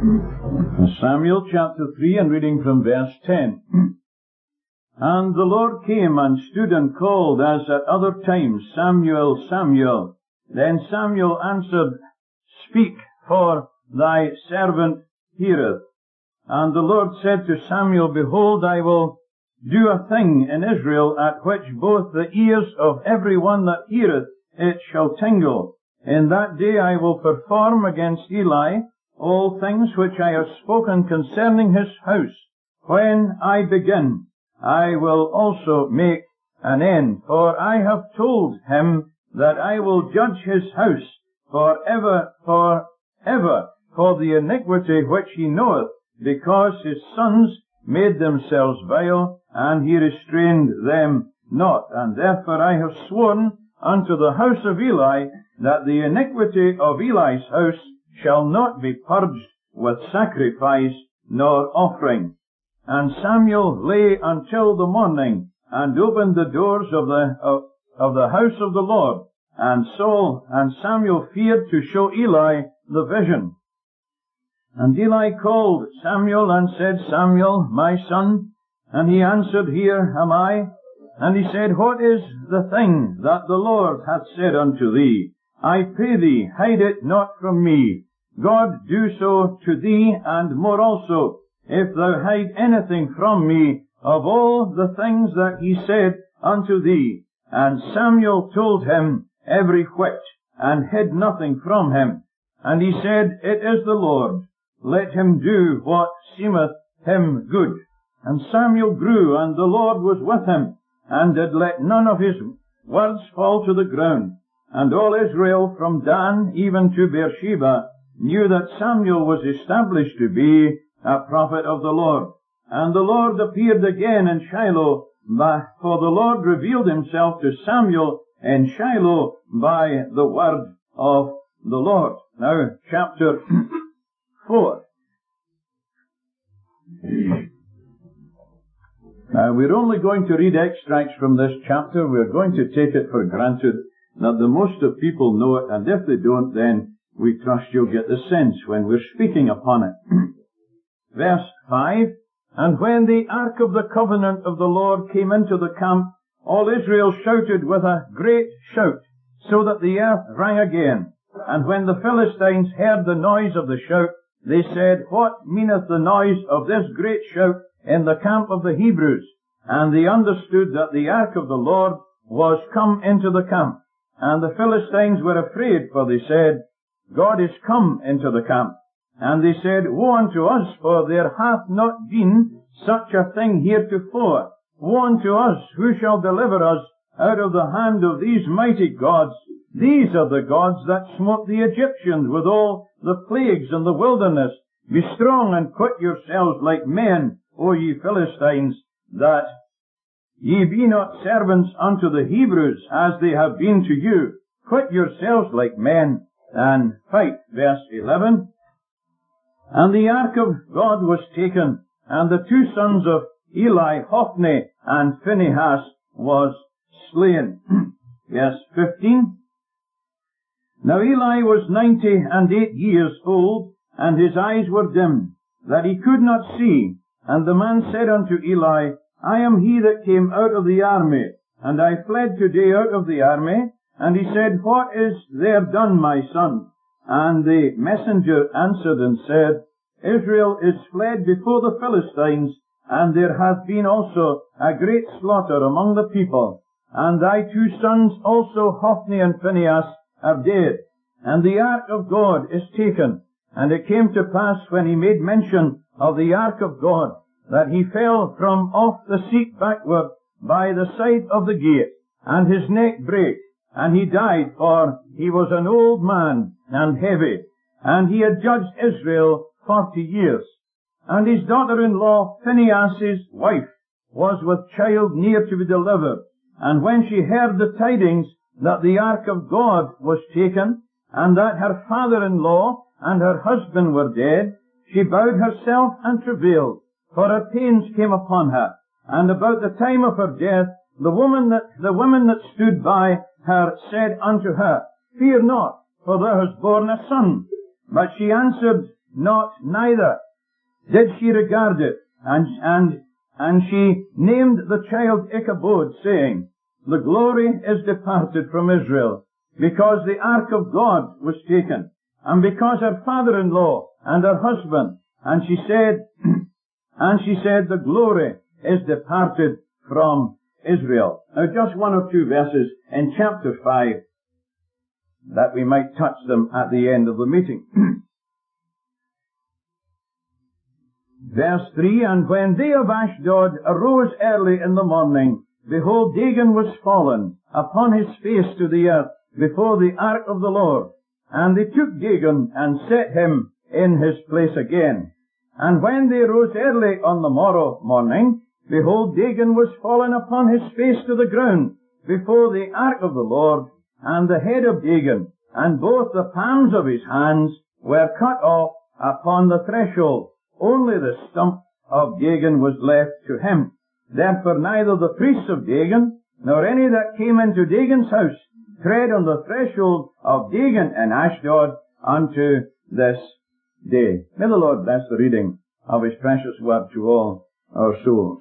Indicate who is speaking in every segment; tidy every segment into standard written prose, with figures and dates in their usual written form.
Speaker 1: Samuel chapter 3 and reading from verse 10. And the Lord came and stood and called as at other times, Samuel, Samuel. Then Samuel answered, Speak, for thy servant heareth. And the Lord said to Samuel, Behold, I will do a thing in Israel at which both the ears of every one that heareth it shall tingle. In that day I will perform against Eli all things which I have spoken concerning his house. When I begin, I will also make an end, for I have told him that I will judge his house for ever, for the iniquity which he knoweth, because his sons made themselves vile, and he restrained them not. And therefore I have sworn unto the house of Eli, that the iniquity of Eli's house shall not be purged with sacrifice nor offering. And Samuel lay until the morning, and opened the doors of the house of the Lord. And Samuel feared to show Eli the vision. And Eli called Samuel and said, Samuel, my son. And he answered, Here am I. And he said, What is the thing that the Lord hath said unto thee? I pray thee, hide it not from me. God do so to thee, and more also, if thou hide anything from me of all the things that he said unto thee. And Samuel told him every whit, and hid nothing from him. And he said, It is the Lord. Let him do what seemeth him good. And Samuel grew, and the Lord was with him, and did let none of his words fall to the ground. And all Israel from Dan even to Beersheba knew that Samuel was established to be a prophet of the Lord. And the Lord appeared again in Shiloh, for the Lord revealed himself to Samuel in Shiloh by the word of the Lord. Now, chapter 4. Now, we're only going to read extracts from this chapter. We're going to take it for granted that the most of people know it, and if they don't, then we trust you'll get the sense when we're speaking upon it. Verse 5, And when the ark of the covenant of the Lord came into the camp, all Israel shouted with a great shout, so that the earth rang again. And when the Philistines heard the noise of the shout, they said, What meaneth the noise of this great shout in the camp of the Hebrews? And they understood that the ark of the Lord was come into the camp. And the Philistines were afraid, for they said, God is come into the camp. And they said, Woe unto us, for there hath not been such a thing heretofore. Woe unto us, who shall deliver us out of the hand of these mighty gods? These are the gods that smote the Egyptians with all the plagues in the wilderness. Be strong and quit yourselves like men, O ye Philistines, that ye be not servants unto the Hebrews, as they have been to you. Quit yourselves like men, and fight. Verse 11. And the ark of God was taken, and the two sons of Eli, Hophni and Phinehas, was slain. Verse 15. Now Eli was 98 years old, and his eyes were dim, that he could not see. And the man said unto Eli, I am he that came out of the army, and I fled today out of the army. And he said, What is there done, my son? And the messenger answered and said, Israel is fled before the Philistines, and there hath been also a great slaughter among the people. And thy two sons also, Hophni and Phinehas, are dead, and the ark of God is taken. And it came to pass, when he made mention of the ark of God, that he fell from off the seat backward by the side of the gate, and his neck brake, and he died, for he was an old man and heavy, and he had judged Israel 40 years. And his daughter-in-law, Phinehas' wife, was with child near to be delivered. And when she heard the tidings that the ark of God was taken, and that her father-in-law and her husband were dead, she bowed herself and travailed, for her pains came upon her. And about the time of her death, the women that stood by her said unto her, Fear not, for thou hast borne a son. But she answered not neither did she regard it. And she named the child Ichabod, saying, the glory is departed from Israel, because the ark of God was taken, and because her father-in-law and her husband. And she said, the glory is departed from Israel. Now just one or two verses in chapter 5, that we might touch them at the end of the meeting. Verse 3, and when they of Ashdod arose early in the morning, behold, Dagon was fallen upon his face to the earth before the ark of the Lord. And they took Dagon and set him in his place again. And when they rose early on the morning, behold, Dagon was fallen upon his face to the ground before the ark of the Lord, and the head of Dagon, and both the palms of his hands were cut off upon the threshold. Only the stump of Dagon was left to him. Therefore neither the priests of Dagon, nor any that came into Dagon's house, tread on the threshold of Dagon in Ashdod unto this day. May the Lord bless the reading of His precious word to all our souls.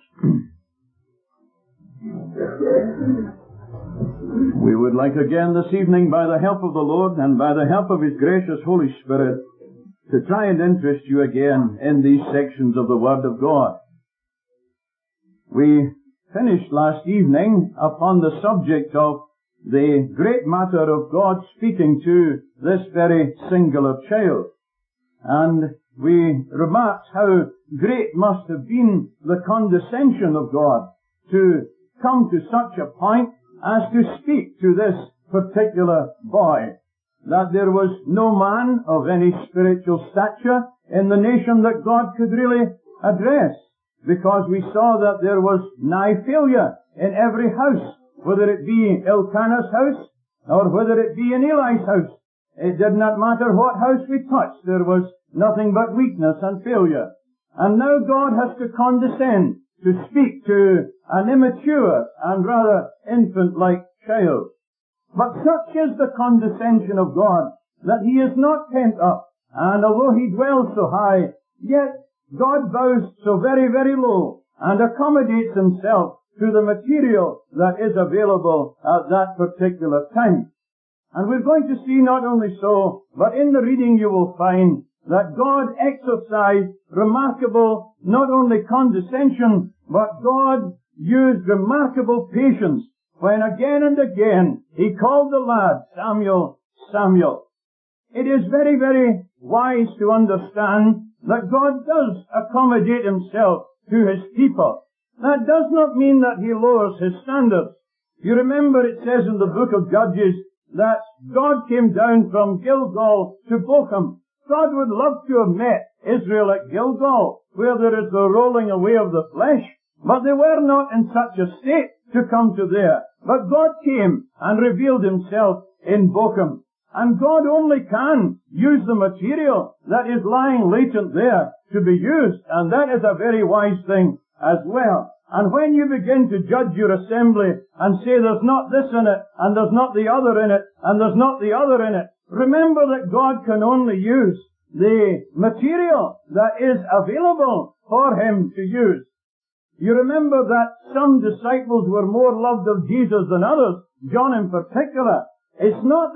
Speaker 1: We would like again this evening, by the help of the Lord and by the help of His gracious Holy Spirit, to try and interest you again in these sections of the Word of God. We finished last evening upon the subject of the great matter of God speaking to this very singular child. And we remarked how great must have been the condescension of God to come to such a point as to speak to this particular boy, that there was no man of any spiritual stature in the nation that God could really address, because we saw that there was nigh failure in every house, whether it be Elkanah's house or whether it be in Eli's house. It did not matter what house we touched, there was nothing but weakness and failure. And now God has to condescend to speak to an immature and rather infant-like child. But such is the condescension of God that He is not pent up, and although He dwells so high, yet God bows so very, very low and accommodates Himself to the material that is available at that particular time. And we're going to see not only so, but in the reading you will find that God exercised remarkable, not only condescension, but God used remarkable patience when again and again He called the lad, Samuel, Samuel. It is very, very wise to understand that God does accommodate Himself to His people. That does not mean that He lowers His standards. You remember it says in the book of Judges that God came down from Gilgal to Bochum. God would love to have met Israel at Gilgal, where there is the rolling away of the flesh, but they were not in such a state to come to there. But God came and revealed Himself in Bochum. And God only can use the material that is lying latent there to be used, and that is a very wise thing as well. And when you begin to judge your assembly and say there's not this in it, and there's not the other in it, and there's not the other in it, remember that God can only use the material that is available for Him to use. You remember that some disciples were more loved of Jesus than others, John in particular. It's not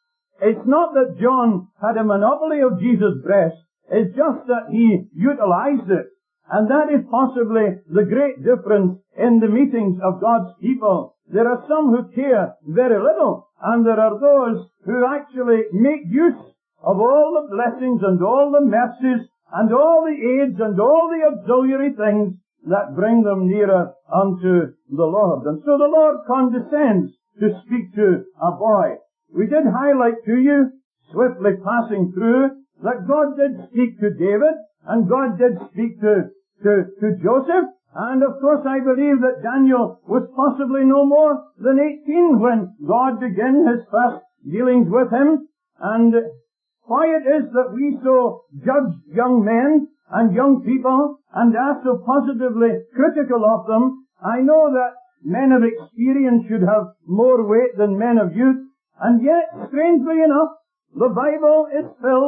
Speaker 1: that John had a monopoly of Jesus' breast, it's just that he utilized it. And that is possibly the great difference in the meetings of God's people. There are some who care very little, and there are those who actually make use of all the blessings and all the mercies and all the aids and all the auxiliary things that bring them nearer unto the Lord. And so the Lord condescends to speak to a boy. We did highlight to you, swiftly passing through, that God did speak to David, and God did speak to Joseph, and of course I believe that Daniel was possibly no more than 18 when God began His first dealings with him. And why it is that we so judge young men and young people and are so positively critical of them, I know that men of experience should have more weight than men of youth, and yet, strangely enough, the Bible is filled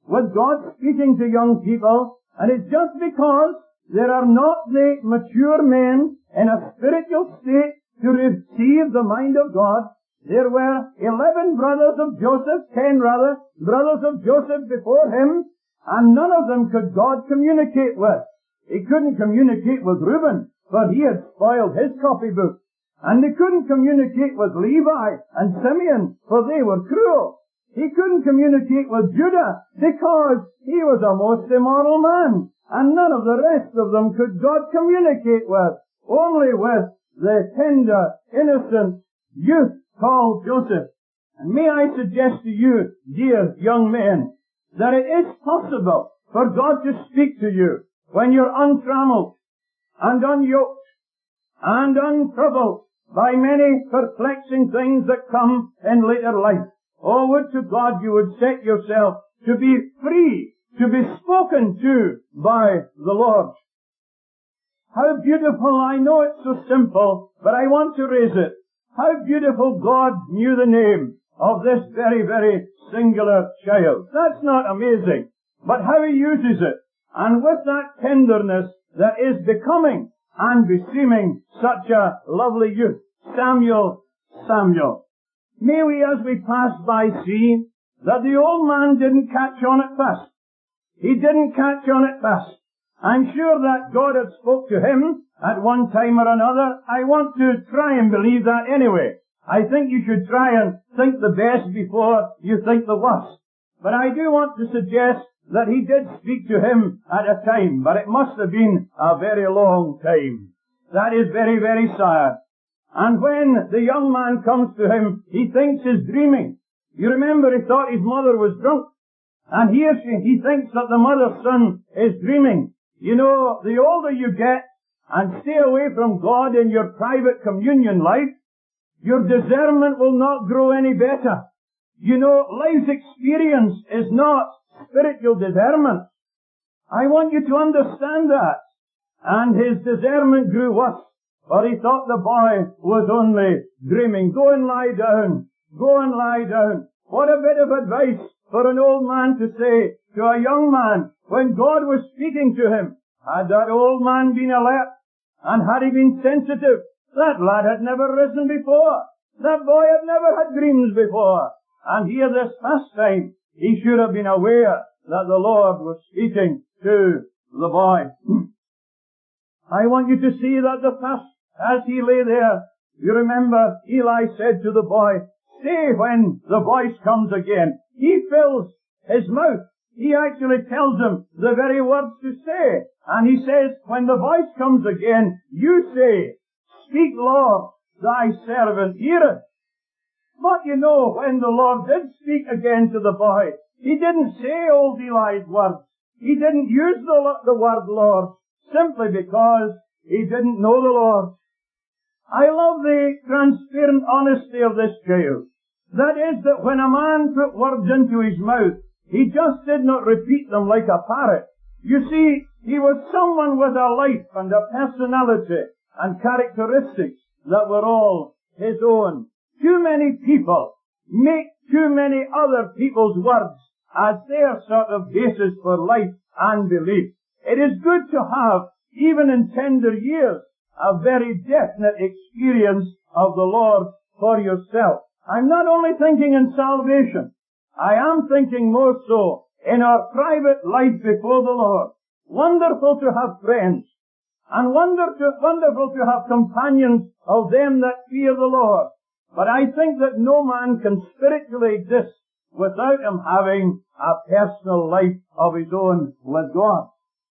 Speaker 1: with God speaking to young people, and it's just because there are not the mature men in a spiritual state to receive the mind of God. There were 11 brothers of Joseph, 10 rather, brothers of Joseph before him, and none of them could God communicate with. He couldn't communicate with Reuben, for he had spoiled his copybook. And he couldn't communicate with Levi and Simeon, for they were cruel. He couldn't communicate with Judah, because he was a most immoral man. And none of the rest of them could God communicate with, only with the tender, innocent youth called Joseph. And may I suggest to you, dear young men, that it is possible for God to speak to you when you're untrammeled and unyoked and untroubled by many perplexing things that come in later life. Oh, would to God you would set yourself to be free, to be spoken to by the Lord. How beautiful, I know it's so simple, but I want to raise it. How beautiful God knew the name of this very, very singular child. That's not amazing, but how He uses it, and with that tenderness that is becoming and beseeming such a lovely youth. Samuel, Samuel. May we, as we pass by, see that the old man didn't catch on at first. He didn't catch on at first. I'm sure that God had spoke to him at one time or another. I want to try and believe that anyway. I think you should try and think the best before you think the worst. But I do want to suggest that he did speak to him at a time, but it must have been a very long time. That is very, very sad. And when the young man comes to him, he thinks he's dreaming. You remember, he thought his mother was drunk. And here he thinks that the mother's son is dreaming. You know, the older you get and stay away from God in your private communion life, your discernment will not grow any better. You know, life's experience is not spiritual discernment. I want you to understand that. And his discernment grew worse, for he thought the boy was only dreaming. Go and lie down. Go and lie down. What a bit of advice for an old man to say to a young man when God was speaking to him. Had that old man been alert, and had he been sensitive, that lad had never risen before. That boy had never had dreams before. And here this first time, he should have been aware that the Lord was speaking to the boy. I want you to see that the first, as he lay there, you remember Eli said to the boy, say when the voice comes again. He fills his mouth. He actually tells him the very words to say. And he says, when the voice comes again, you say, speak, Lord, thy servant heareth. But you know, when the Lord did speak again to the boy, he didn't say old Eli's words. He didn't use the word Lord, simply because he didn't know the Lord. I love the transparent honesty of this child. That is, that when a man put words into his mouth, he just did not repeat them like a parrot. You see, he was someone with a life and a personality and characteristics that were all his own. Too many people make too many other people's words as their sort of basis for life and belief. It is good to have, even in tender years, a very definite experience of the Lord for yourself. I'm not only thinking in salvation. I am thinking more so in our private life before the Lord. Wonderful to have friends, and wonderful to have companions of them that fear the Lord. But I think that no man can spiritually exist without him having a personal life of his own with God.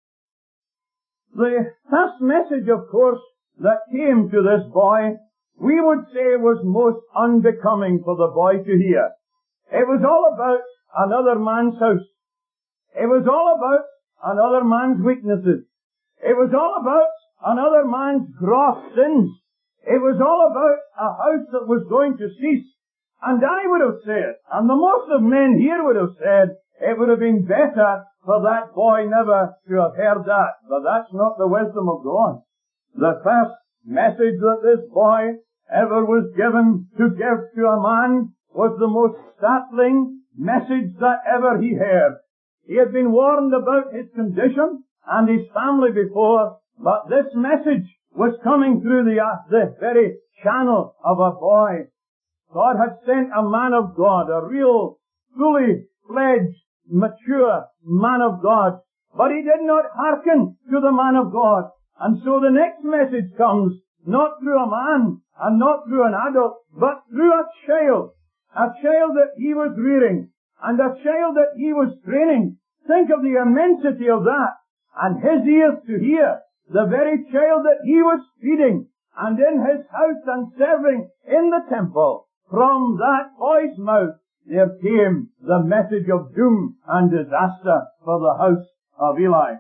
Speaker 1: The first message, of course, that came to this boy, we would say was most unbecoming for the boy to hear. It was all about another man's house. It was all about another man's weaknesses. It was all about another man's gross sins. It was all about a house that was going to cease. And I would have said, and the most of men here would have said, it would have been better for that boy never to have heard that. But that's not the wisdom of God. The first message that this boy ever was given to give to a man was the most startling message that ever he heard. He had been warned about his condition and his family before, but this message was coming through the very channel of a boy. God had sent a man of God, a real, fully fledged, mature man of God, but he did not hearken to the man of God. And so the next message comes, not through a man and not through an adult, but through a child that he was rearing and a child that he was training. Think of the immensity of that, and his ears to hear the very child that he was feeding and in his house and serving in the temple. From that boy's mouth there came the message of doom and disaster for the house of Eli.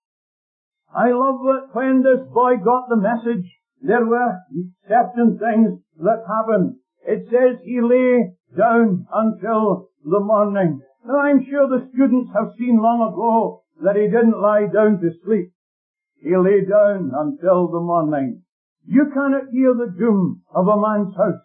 Speaker 1: I love that when this boy got the message, there were certain things that happened. It says he lay down until the morning. Now I'm sure the students have seen long ago that he didn't lie down to sleep. He lay down until the morning. You cannot hear the doom of a man's house.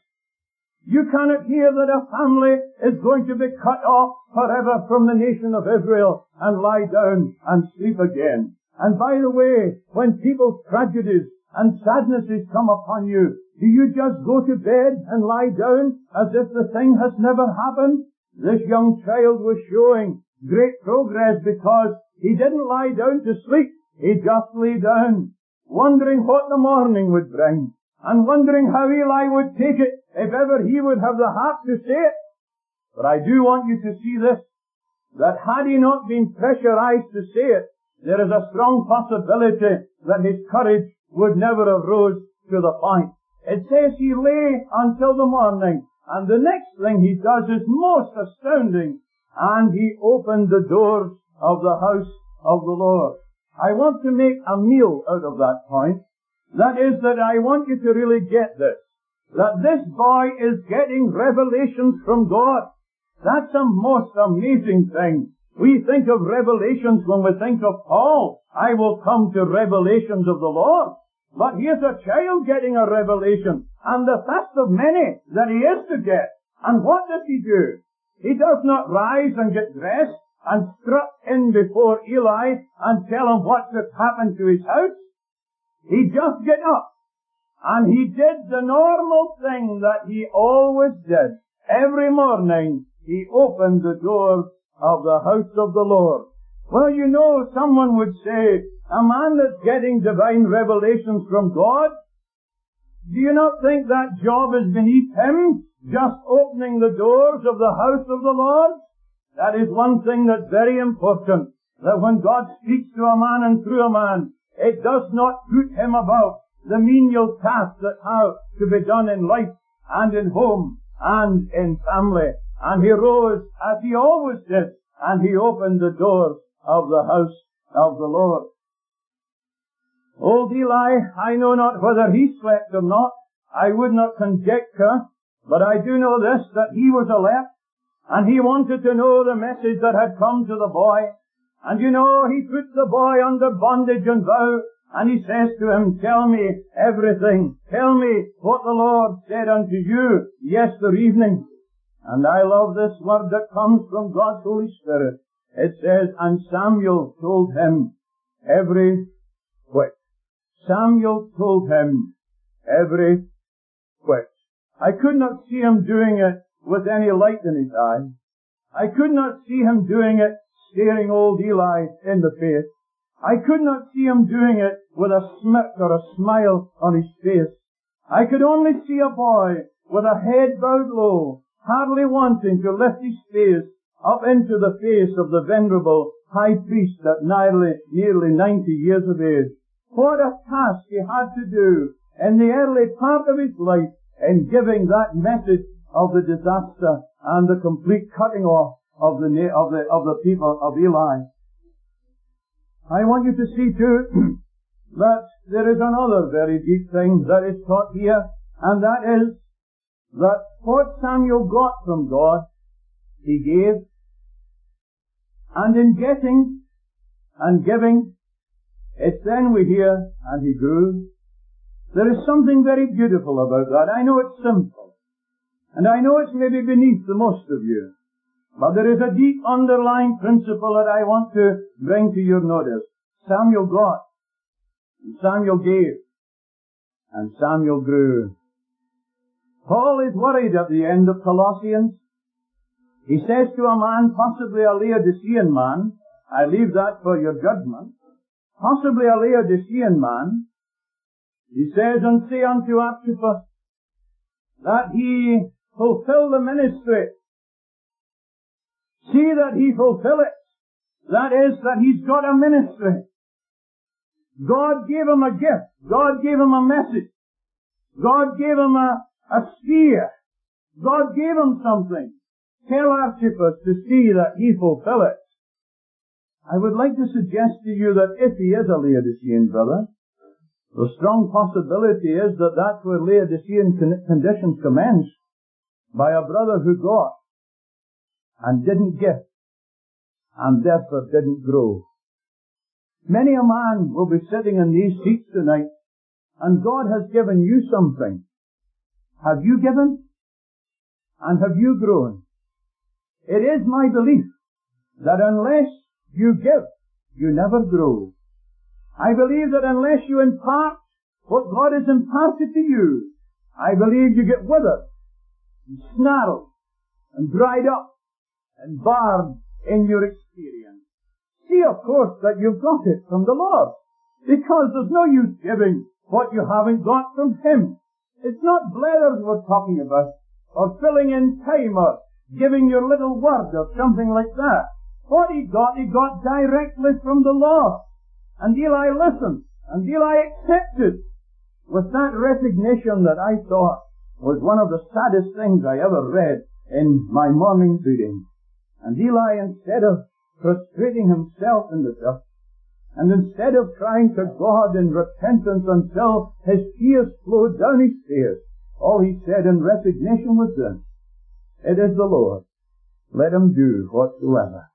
Speaker 1: You cannot hear that a family is going to be cut off forever from the nation of Israel and lie down and sleep again. And by the way, when people's tragedies and sadnesses come upon you, do you just go to bed and lie down as if the thing has never happened? This young child was showing great progress because he didn't lie down to sleep. He just lay down, wondering what the morning would bring, and wondering how Eli would take it if ever he would have the heart to say it. But I do want you to see this, that had he not been pressurized to say it, there is a strong possibility that his courage would never have rose to the point. It says he lay until the morning, and the next thing he does is most astounding, and he opened the doors of the house of the Lord. I want to make a meal out of that point. That is that I want you to really get this, that this boy is getting revelations from God. That's a most amazing thing. We think of revelations when we think of Paul. I will come to revelations of the Lord. But here's a child getting a revelation, and the first of many that he is to get. And what does he do? He does not rise and get dressed and strut in before Eli and tell him what has happened to his house. He just get up, and he did the normal thing that he always did. Every morning he opened the doors of the house of the Lord. Well, you know, someone would say, a man that's getting divine revelations from God, do you not think that job is beneath him, just opening the doors of the house of the Lord? That is one thing that's very important, that when God speaks to a man and through a man, it does not put him about the menial tasks that have to be done in life and in home and in family. And he rose as he always did, and he opened the doors of the house of the Lord. Old Eli, I know not whether he slept or not. I would not conjecture, but I do know this, that he was alert, and he wanted to know the message that had come to the boy. And you know, he put the boy under bondage and vow, and he says to him, tell me everything. Tell me what the Lord said unto you yesterday evening. And I love this word that comes from God's Holy Spirit. It says, and Samuel told him every whit. Samuel told him every whit. I could not see him doing it with any light in his eye. I could not see him doing it staring old Eli in the face. I could not see him doing it with a smirk or a smile on his face. I could only see a boy with a head bowed low, hardly wanting to lift his face up into the face of the venerable high priest at nearly 90 years of age. What a task he had to do in the early part of his life in giving that message of the disaster and the complete cutting off of the people of Eli. I want you to see too that there is another very deep thing that is taught here, and that is that what Samuel got from God, he gave, and in getting and giving, it's then we hear, and he grew. There is something very beautiful about that. I know it's simple, and I know it's maybe beneath the most of you, But there is a deep underlying principle that I want to bring to your notice. Samuel got, and Samuel gave, and Samuel grew. Paul is worried at the end of Colossians. He says to a man, possibly a Laodicean man, I leave that for your judgment, possibly a Laodicean man, he says, and say unto Archippus, that he fulfill the ministry. See that he fulfill it. That is, that he's got a ministry. God gave him a gift. God gave him a message. God gave him a sphere. God gave him something. Tell Archippus to see that he fulfill it. I would like to suggest to you that if he is a Laodicean brother, the strong possibility is that that's where Laodicean conditions commence, by a brother who got and didn't give, and therefore didn't grow. Many a man will be sitting in these seats tonight, and God has given you something. Have you given? And have you grown? It is my belief that unless you give, you never grow. I believe that unless you impart what God has imparted to you, I believe you get withered, and snarled, and dried up, and barred in your experience. See, of course, that you've got it from the Lord, because there's no use giving what you haven't got from Him. It's not blethers we're talking about, or filling in time, or giving your little word, or something like that. What he got directly from the Lord. And Eli listened, and Eli accepted, with that resignation that I thought was one of the saddest things I ever read in my morning reading. And Eli, instead of prostrating himself in the dust, and instead of crying to God in repentance until his tears flowed down his face, all he said in resignation was this: it is the Lord. Let him do whatsoever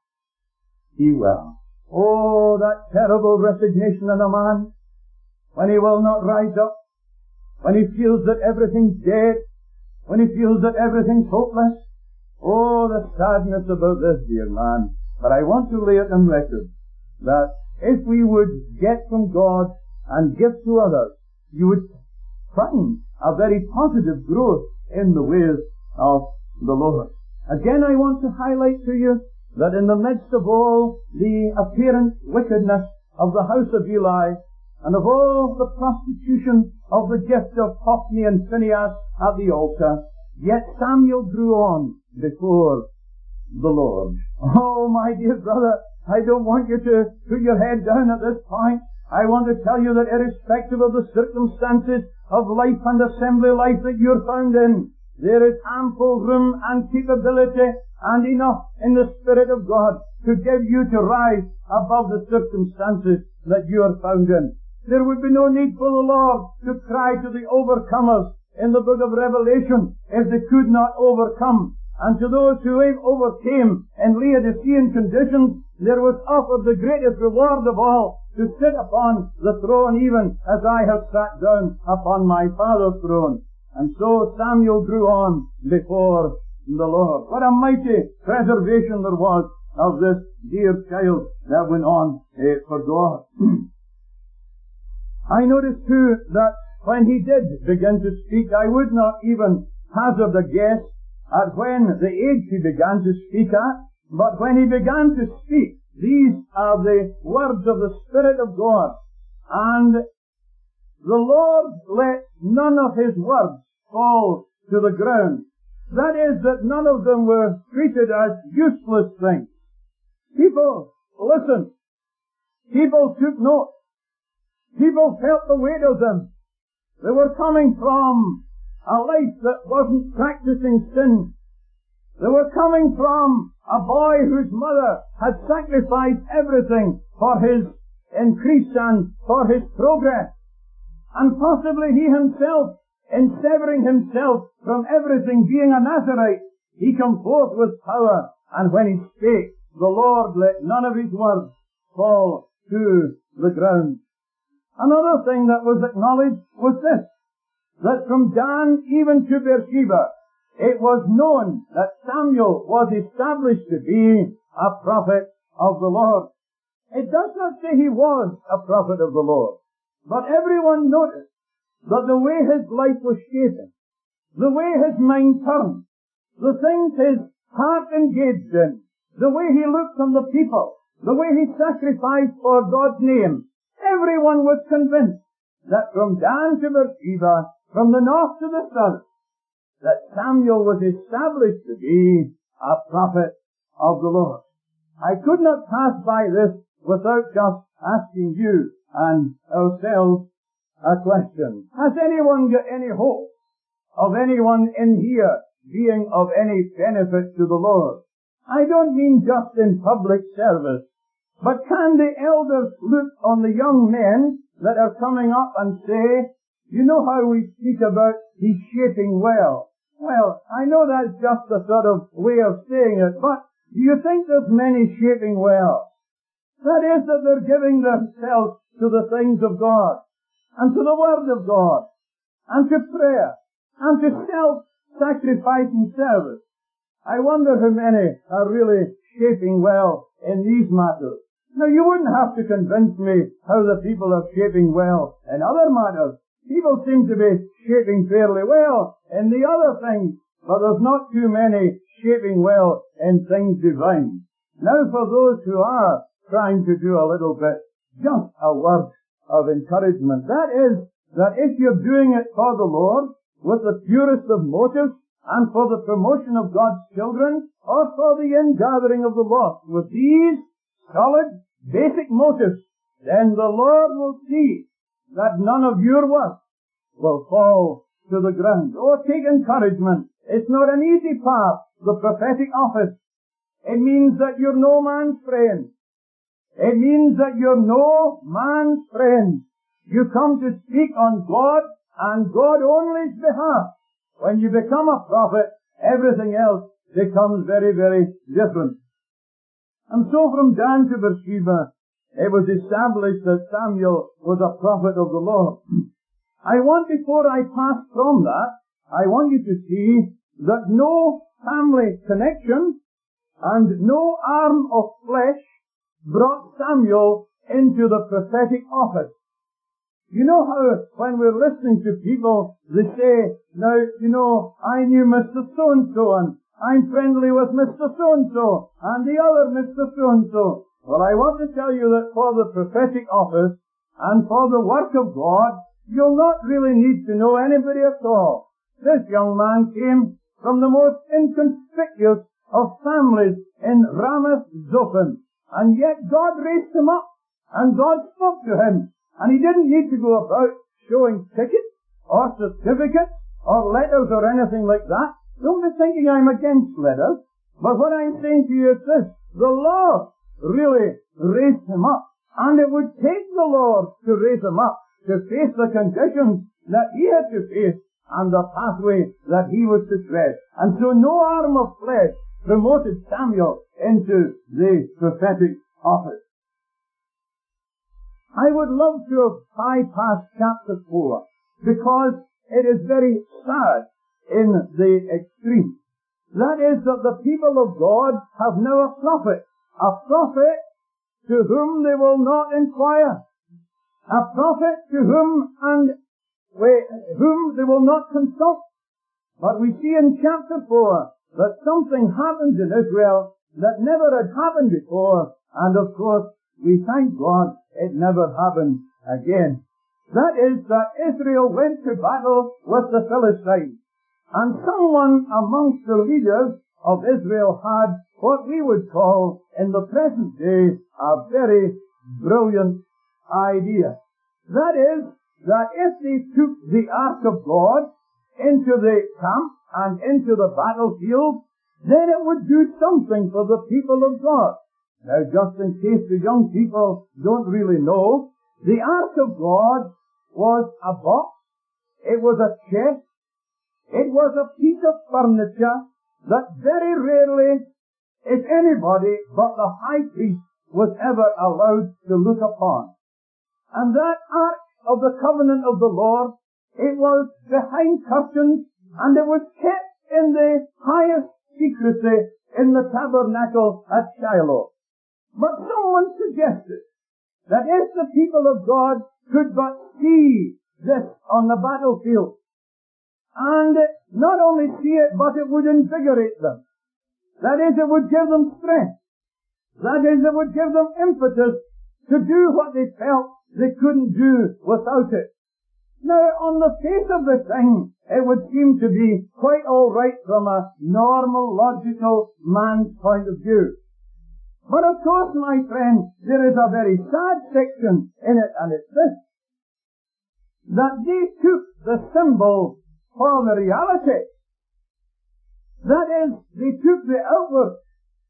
Speaker 1: he will. Oh, that terrible resignation in a man, when he will not rise up, when he feels that everything's dead, when he feels that everything's hopeless. Oh, the sadness about this, dear man. But I want to lay it on record that if we would get from God and give to others, you would find a very positive growth in the ways of the Lord. Again, I want to highlight to you that in the midst of all the apparent wickedness of the house of Eli, and of all the prostitution of the gift of Hophni and Phinehas at the altar, yet Samuel grew on before the Lord. Oh, my dear brother, I don't want you to put your head down at this point. I want to tell you that irrespective of the circumstances of life and assembly life that you're found in, there is ample room and capability and enough in the Spirit of God to give you to rise above the circumstances that you are found in. There would be no need for the Lord to cry to the overcomers in the book of Revelation if they could not overcome. And to those who overcame in Laodicean conditions, there was offered the greatest reward of all, to sit upon the throne even as I have sat down upon my Father's throne. And so Samuel grew on before the Lord. What a mighty preservation there was of this dear child that went on for God. I noticed too that when he did begin to speak, I would not even hazard a guess at when the age he began to speak at, but when he began to speak, these are the words of the Spirit of God. And the Lord let none of his words fall to the ground. That is, that none of them were treated as useless things. People listened. People took note. People felt the weight of them. They were coming from a life that wasn't practicing sin. They were coming from a boy whose mother had sacrificed everything for his increase and for his progress. And possibly he himself, in severing himself from everything, being a Nazarite, he come forth with power. And when he spake, the Lord let none of his words fall to the ground. Another thing that was acknowledged was this, that from Dan even to Beersheba, it was known that Samuel was established to be a prophet of the Lord. It does not say he was a prophet of the Lord, but everyone noticed that the way his life was shapen, the way his mind turned, the things his heart engaged in, the way he looked on the people, the way he sacrificed for God's name, everyone was convinced that from Dan to Beersheba, from the north to the south, that Samuel was established to be a prophet of the Lord. I could not pass by this without just asking you and ourselves a question. Has anyone got any hope of anyone in here being of any benefit to the Lord? I don't mean just in public service, but can the elders look on the young men that are coming up and say, you know how we speak about he's shaping well? Well, I know that's just a sort of way of saying it, but do you think there's many shaping well? That is, that they're giving themselves to the things of God, and to the Word of God, and to prayer, and to self-sacrificing service. I wonder how many are really shaping well in these matters. Now, you wouldn't have to convince me how the people are shaping well in other matters. People seem to be shaping fairly well in the other things, but there's not too many shaping well in things divine. Now, for those who are trying to do a little bit, just a word of encouragement. That is, that if you're doing it for the Lord, with the purest of motives, and for the promotion of God's children, or for the ingathering of the lost, with these solid, basic motives, then the Lord will see that none of your work will fall to the ground. Oh, take encouragement. It's not an easy path, the prophetic office. It means that you're no man's friend. It means that you're no man's friend. You come to speak on God and God only's behalf. When you become a prophet, everything else becomes very, very different. And so from Dan to Beersheba, it was established that Samuel was a prophet of the Lord. I want, before I pass from that, I want you to see that no family connection and no arm of flesh brought Samuel into the prophetic office. You know how when we're listening to people, they say, now, you know, I knew Mr. So-and-so, and I'm friendly with Mr. So-and-so, and the other Mr. So-and-so. Well, I want to tell you that for the prophetic office, and for the work of God, you'll not really need to know anybody at all. This young man came from the most inconspicuous of families in Ramoth Zophim, and yet God raised him up, and God spoke to him. And he didn't need to go about showing tickets or certificates or letters or anything like that. Don't be thinking I'm against letters. But what I'm saying to you is this. The Lord really raised him up. And it would take the Lord to raise him up to face the conditions that he had to face and the pathway that he was to tread. And so no arm of flesh promoted Samuel into the prophetic office. I would love to have bypassed chapter 4 because it is very sad in the extreme. That is that the people of God have now a prophet to whom they will not inquire, a prophet to whom they will not consult. But we see in chapter 4 that something happened in Israel that never had happened before, and of course we thank God it never happened again. That is that Israel went to battle with the Philistines. And someone amongst the leaders of Israel had what we would call in the present day a very brilliant idea. That is, that if they took the Ark of God into the camp and into the battlefield, then it would do something for the people of God. Now, just in case the young people don't really know, the Ark of God was a box, it was a chest, it was a piece of furniture that very rarely, if anybody but the high priest was ever allowed to look upon. And that Ark of the covenant of the Lord, it was behind curtains, and it was kept in the highest secrecy in the tabernacle at Shiloh. But someone suggested that if the people of God could but see this on the battlefield, and not only see it, but it would invigorate them. That is, it would give them strength. That is, it would give them impetus to do what they felt they couldn't do without it. Now, on the face of the thing, it would seem to be quite all right from a normal, logical man's point of view. But of course, my friend, there is a very sad section in it, and it's this: that they took the symbol for the reality. That is, they took the outward,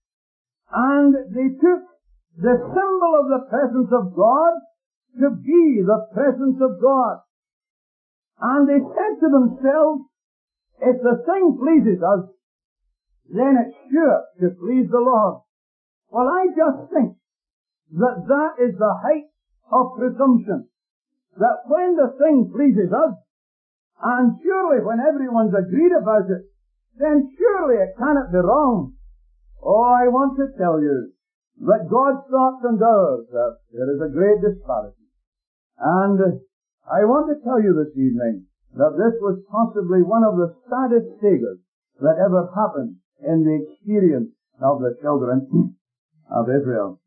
Speaker 1: and they took the symbol of the presence of God to be the presence of God. And they said to themselves, if the thing pleases us, then it's sure to please the Lord. Well, I just think that that is the height of presumption. That when the thing pleases us, and surely when everyone's agreed about it, then surely it cannot be wrong. Oh, I want to tell you that God's thoughts and ours, there is a great disparity. And I want to tell you this evening that this was possibly one of the saddest sagas that ever happened in the experience of the children of Israel.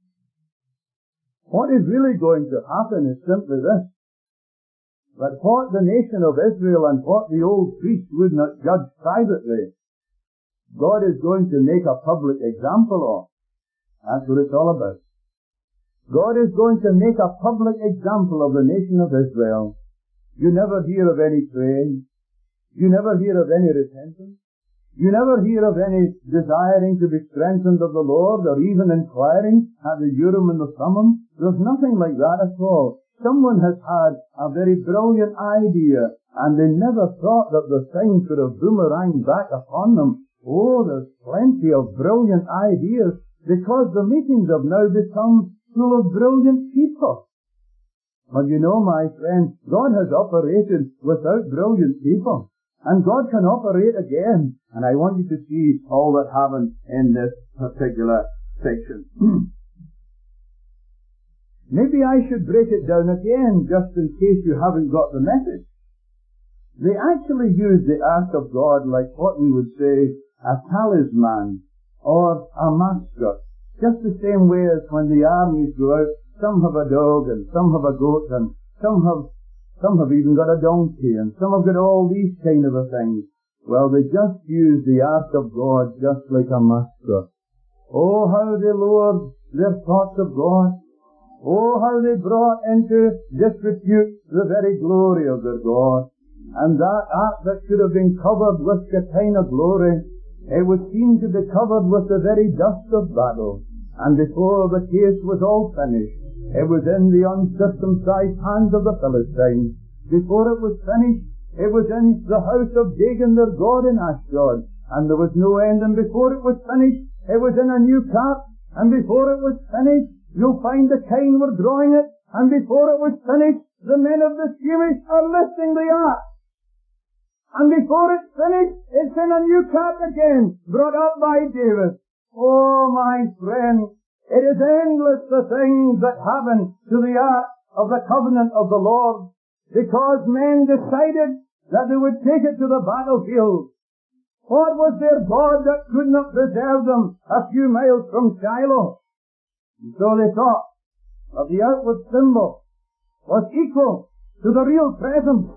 Speaker 1: What is really going to happen is simply this: that what the nation of Israel and what the old priest would not judge privately, God is going to make a public example of. That's what it's all about. God is going to make a public example of the nation of Israel. You never hear of any praying. You never hear of any repentance. You never hear of any desiring to be strengthened of the Lord, or even inquiring at the Urim and the Thummim. There's nothing like that at all. Someone has had a very brilliant idea, and they never thought that the thing could have boomeranged back upon them. Oh, there's plenty of brilliant ideas, because the meetings have now become full of brilliant people. But you know, my friend, God has operated without brilliant people. And God can operate again. And I want you to see all that happened in this particular section. Maybe I should break it down again, just in case you haven't got the message. They actually used the Ark of God like what we would say a talisman or a mascot. Just the same way as when the armies go out, some have a dog and some have a goat and some have even got a donkey and some have got all these kind of things. Well, they just use the Ark of God just like a mascot. Oh, how they lowered their thoughts of God. Oh, how they brought into disrepute the very glory of their God. And that Ark that should have been covered with Shekinah glory, it would seem to be covered with the very dust of battle. And before the case was all finished, it was in the uncircumcised hands of the Philistines. Before it was finished, it was in the house of Dagon their god in Ashdod. And there was no end. And before it was finished, it was in a new cap. And before it was finished, you'll find the kine were drawing it. And before it was finished, the men of the Jewish are lifting the ark. And before it's finished, it's in a new cap again, brought up by David. Oh, my friend, it is endless the things that happen to the ark of the covenant of the Lord, because men decided that they would take it to the battlefield. What was their God that could not preserve them a few miles from Shiloh? And so they thought that the outward symbol was equal to the real presence.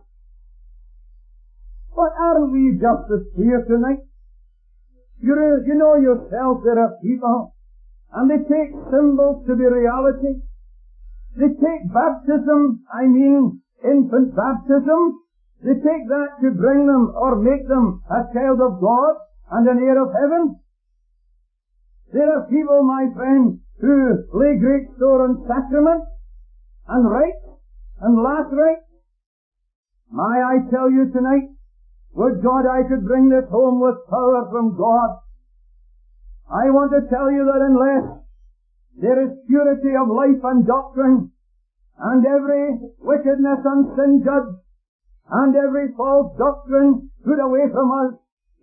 Speaker 1: But aren't we just as clear tonight? You know yourself, there are people, and they take symbols to be reality. They take baptism, infant baptism, they take that to bring them or make them a child of God and an heir of heaven. There are people, my friend, who lay great store on sacrament and rite and last rite. I tell you tonight, would God I could bring this home with power from God. I want to tell you that unless there is purity of life and doctrine, and every wickedness and sin judged, and every false doctrine put away from us,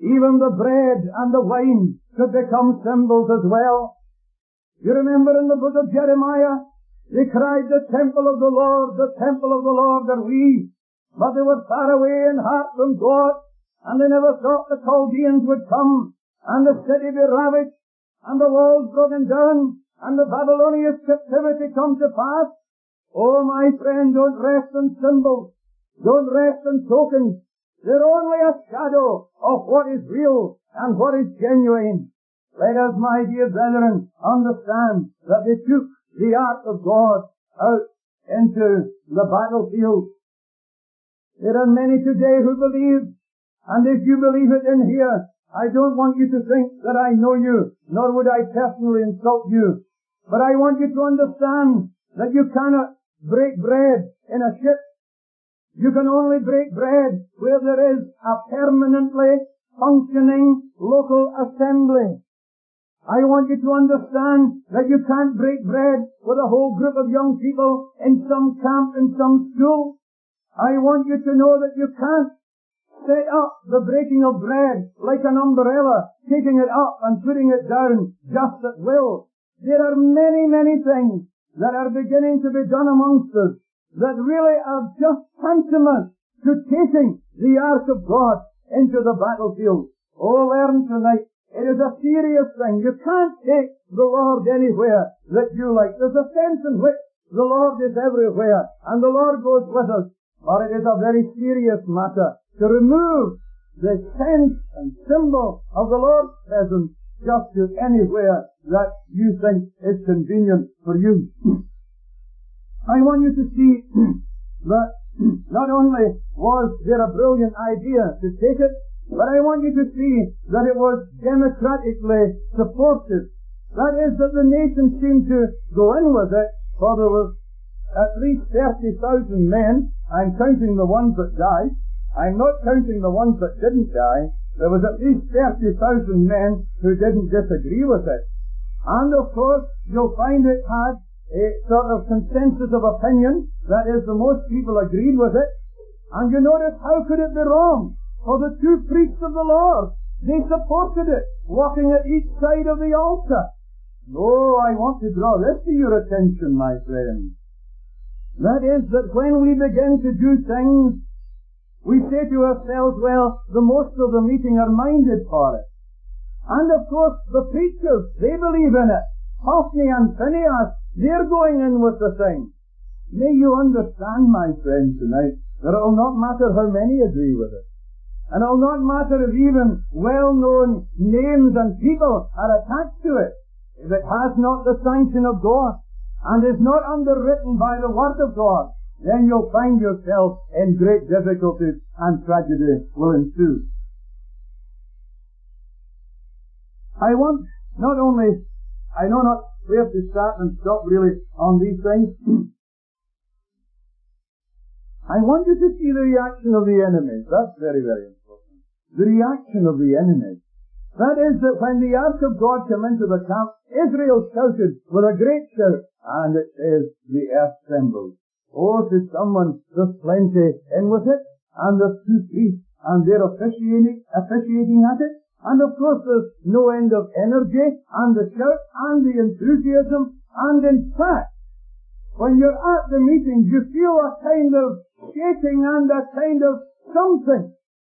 Speaker 1: Even the bread and the wine could become symbols as well. You remember in the book of Jeremiah, they cried, the temple of the Lord are we. But they were far away in heart from God, and they never thought the Chaldeans would come, and the city be ravaged, and the walls broken down, and the Babylonian captivity come to pass. Oh, my friend, don't rest on symbols. Don't rest on tokens. They're only a shadow of what is real and what is genuine. Let us, my dear brethren, understand that they took the ark of God out into the battlefield. There are many today who believe, and if you believe it in here, I don't want you to think that I know you, nor would I personally insult you. But I want you to understand that you cannot break bread in a ship. You can only break bread where there is a permanently functioning local assembly. I want you to understand that you can't break bread with a whole group of young people in some camp, in some school. I want you to know that you can't set up the breaking of bread like an umbrella, taking it up and putting it down just at will. There are many, many things that are beginning to be done amongst us that really are just tantamount to taking the ark of God into the battlefield. Oh, learn tonight, it is a serious thing. You can't take the Lord anywhere that you like. There's a sense in which the Lord is everywhere, and the Lord goes with us. But it is a very serious matter to remove the sense and symbol of the Lord's presence just to anywhere that you think is convenient for you. I want you to see that not only was there a brilliant idea to take it, but I want you to see that it was democratically supported. That is, that the nation seemed to go in with it, for there was at least 30,000 men. I'm counting the ones that died. I'm not counting the ones that didn't die. There was at least 30,000 men who didn't disagree with it. And of course, you'll find it had a sort of consensus of opinion. That is, the most people agreed with it. And you notice, how could it be wrong? For the two priests of the Lord, they supported it, walking at each side of the altar. Oh, I want to draw this to your attention, my friends. That is, that when we begin to do things, we say to ourselves, well, the most of the meeting are minded for it. And of course, the preachers, they believe in it. Hophni and Phinehas, they're going in with the thing. May you understand, my friend, tonight, that it will not matter how many agree with it. And it will not matter if even well-known names and people are attached to it. If it has not the sanction of God, and is not underwritten by the Word of God, then you'll find yourself in great difficulties, and tragedy will ensue. I want not only, I know not where to start and stop really on these things. I want you to see the reaction of the enemies. That's very, very important. The reaction of the enemies. That is, that when the ark of God came into the camp, Israel shouted with a great shout, and it says, the earth trembled. Oh, to someone, there's plenty in with it, and there's two priests, and they're officiating at it. And of course there's no end of energy, and the shout, and the enthusiasm, and in fact, when you're at the meeting, you feel a kind of shaking and a kind of something.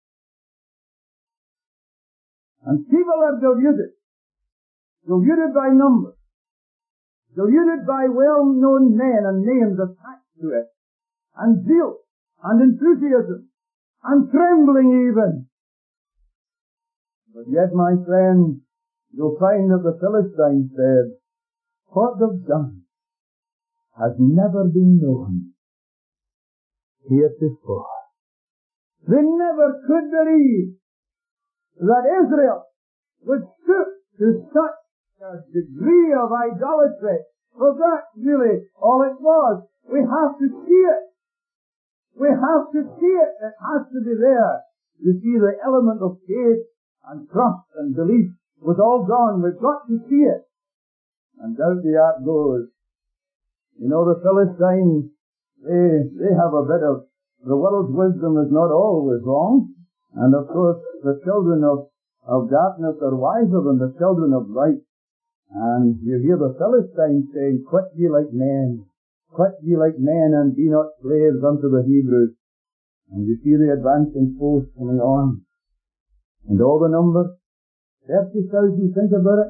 Speaker 1: And people are deluded by numbers, deluded by well-known men and names attached to it, and zeal, and enthusiasm, and trembling even. But yet, my friends, you'll find that the Philistines said, what they've done has never been known heretofore. They never could believe that Israel would stoop to such a degree of idolatry. For that's really all it was. We have to see it. We have to see it. It has to be there. You see, the element of faith and trust and belief was all gone. We've got to see it. And out the ark goes. You know, the Philistines, they have a bit of, the world's wisdom is not always wrong. And of course, the children of
Speaker 2: of darkness are wiser than the children of light. And you hear the Philistines saying, quit ye like men, and be not slaves unto the Hebrews. And you see the advancing force coming on. And all the numbers, 30,000, think about it.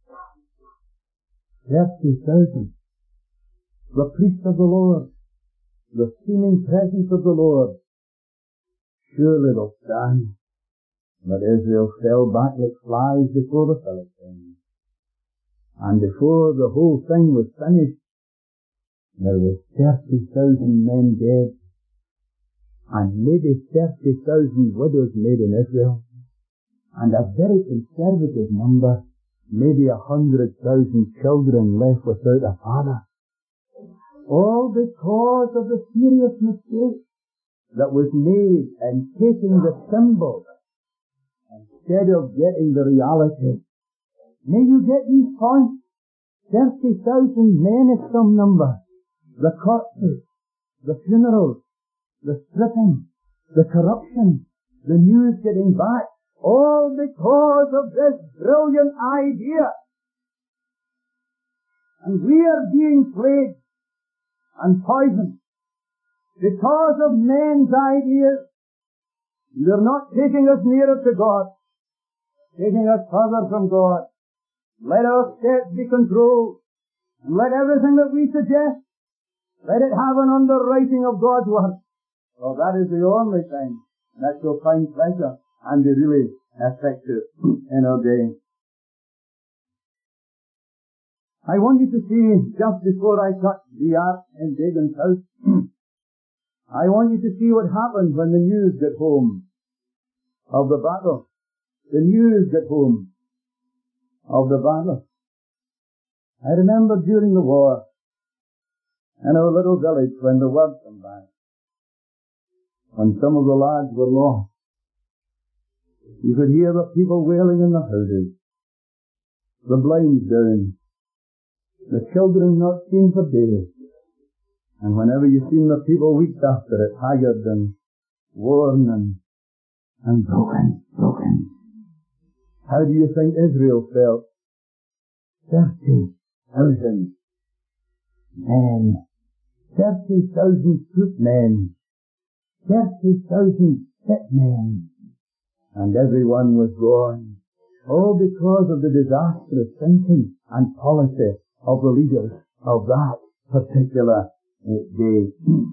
Speaker 2: 30,000. The priest of the Lord, the seeming presence of the Lord. Surely they'll stand. But Israel fell back like flies before the Philistines. And before the whole thing was finished, there was 30,000 men dead, and maybe 30,000 widows made in Israel, and a very conservative number, maybe 100,000 children left without a father. All because of the serious mistake that was made in taking the symbol instead of getting the reality. May you get these points. 30,000 men is some number. The corpses, the funerals, the stripping, the corruption, the news getting back, all because of this brilliant idea. And we are being plagued and poisoned because of men's ideas. They're not taking us nearer to God, taking us further from God. Let our steps be controlled, and let everything that we suggest, let it have an underwriting of God's word. For that is the only thing that shall find pleasure and be really effective in our day. I want you to see, just before I touch the ark in Dagon's house, I want you to see what happened when the news got home of the battle. The news got home of the battle. I remember during the war, in our little village, when the word came back, when some of the lads were lost, you could hear the people wailing in the houses, the blinds down, the children not seen for days. And whenever you seen the people weeks after it, haggard and worn and broken. How do you think Israel felt? 30,000 men, 30,000 foot men, 30,000 fit men, and everyone was gone. All because of the disastrous thinking and policy of the leaders of that particular day.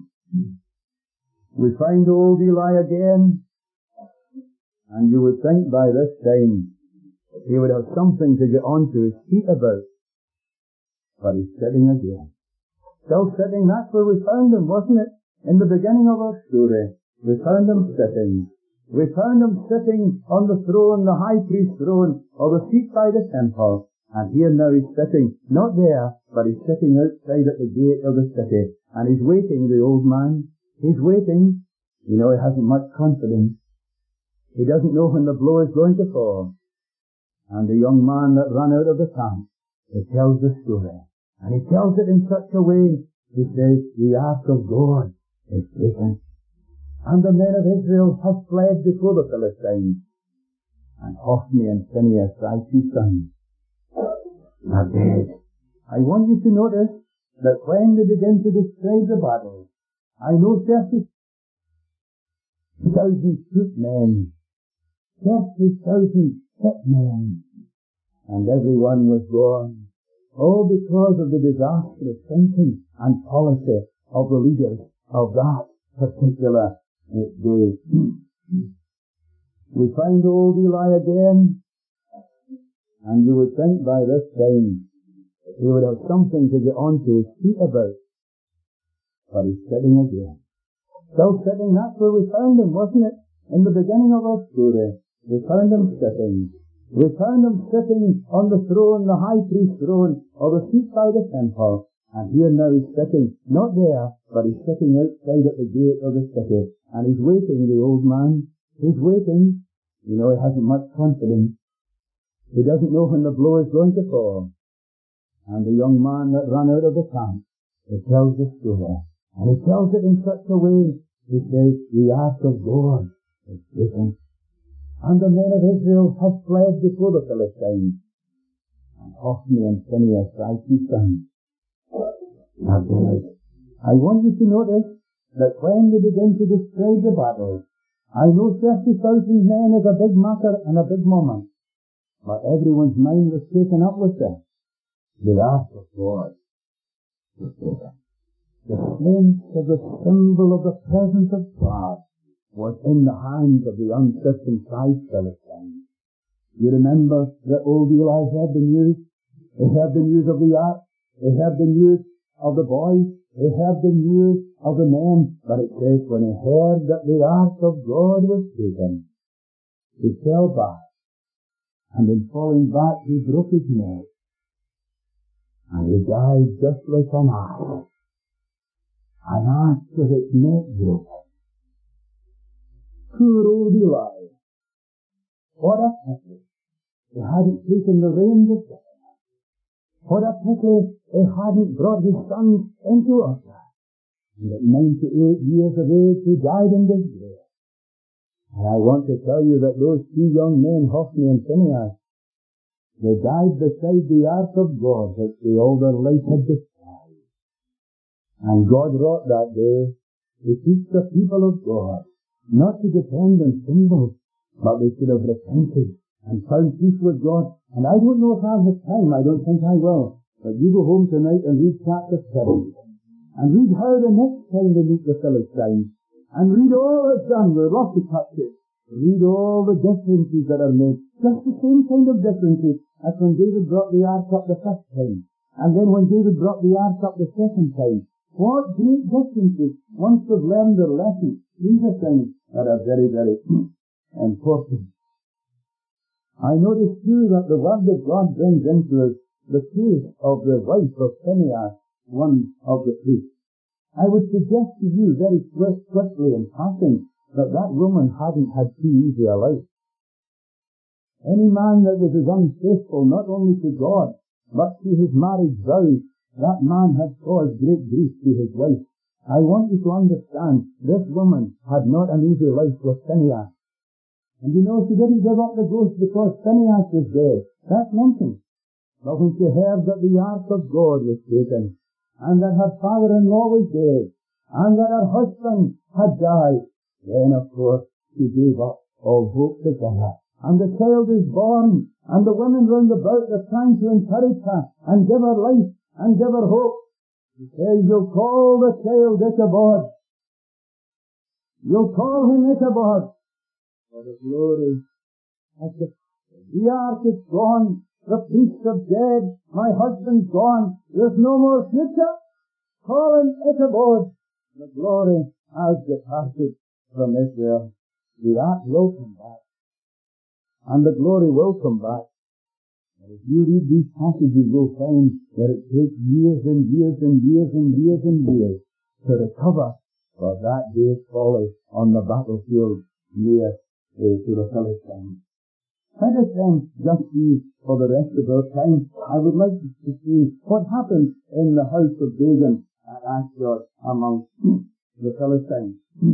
Speaker 2: We find old Eli again, and you would think by this time he would have something to get onto his feet about. But he's sitting again. Still sitting, that's where we found him, wasn't it? In the beginning of our story, we found him sitting. We found him sitting on the throne, the high priest's throne, or the seat by the temple. And here now he's sitting, not there, but he's sitting outside at the gate of the city. And he's waiting, the old man. He's waiting. You know, he hasn't much confidence. He doesn't know when the blow is going to fall. And the young man that ran out of the camp, he tells the story. And he tells it in such a way, he says, the ark of God is taken. And the men of Israel have fled before the Philistines. And Hophni and Phinehas, thy two sons, are dead. I want you to notice that when they begin to describe the battle, I know 30,000 foot men, 30,000 fit men, and everyone was gone. All because of the disastrous thinking and policy of the leaders of that particular day. We find old Eli again, and you would think by this time he would have something to get onto his feet about. But he's sitting again. Still sitting, that's where we found him, wasn't it? In the beginning of our story, we found him sitting. We found him sitting on the throne, the high priest's throne, or the seat by the temple. And here now he's sitting, not there, but he's sitting outside at the gate of the city. And he's waiting, the old man. He's waiting. You know, he hasn't much confidence. He doesn't know when the blow is going to fall. And the young man that ran out of the camp, he tells the story. And he tells it in such a way, he says, the ark of God is taken. And the men of Israel have fled before the Philistines. And Hophni and Phinehas, thy 2 sons, are dead. I want you to notice that when they begin to describe the battle, I know 30,000 men is a big matter and a big moment, but everyone's mind was taken up with this. The ark of God was taken. The flint of the symbol of the presence of God was in the hands of the uncircumcised Philistines. You remember that old Eli heard the news? He heard the news of the ark. He heard the news of the boys. He heard the news of the men. But it says when he heard that the ark of God was taken, he fell back. And in falling back, he broke his neck. And he died just like an ass. An ass with its neck broken. Poor old Eli. What a pity. He hadn't taken the reins of government. What a pity he hadn't brought his sons into order. And at 98 years of age he died in disgrace. And I want to tell you that those 2 young men, Hophni and Phinehas, they died beside the ark of God which they all their life had despised. And God wrought that day to teach the people of God not to depend on symbols, but they should have repented and found peace with God. And I don't know if I'll have time, I don't think I will, but you go home tonight and read chapter 7, and read how the next time they meet the Philistines, and read all that's done. We're lots to touch it. Read all the differences that are made, just the same kind of differences as when David brought the ark up the first time, and then when David brought the ark up the second time. What great differences once they've learned their lesson. These are things that are very, very important. I notice too that the word of God brings into us the case of the wife of Phinehas, one of the priests. I would suggest to you very swiftly in passing that that woman hadn't had too easy a life. Any man that was as unfaithful not only to God, but to his marriage vows, that man had caused great grief to his wife. I want you to understand, this woman had not an easy life with Phinehas. And you know, she didn't give up the ghost because Phinehas was dead. That's mentioned. But when she heard that the ark of God was taken, and that her father-in-law was dead, and that her husband had died, then of course she gave up all hope to God. And the child is born, and the women round about are trying to encourage her, and give her life, and give her hope. She says, you'll call the child Ichabod. You'll call him Ichabod. For the glory of the ark is gone, the priests are dead, my husband's gone, there's no more future. Call him Ichabod. The glory has departed from Israel. The ark will come back, and the glory will come back. But if you read these passages, you'll find that it takes years and years and years and years and years to recover for that day's folly on the battlefield near to the Philistines. Let us then just see, for the rest of our time, I would like to see what happened in the house of Dagon at Ashdod among the Philistines.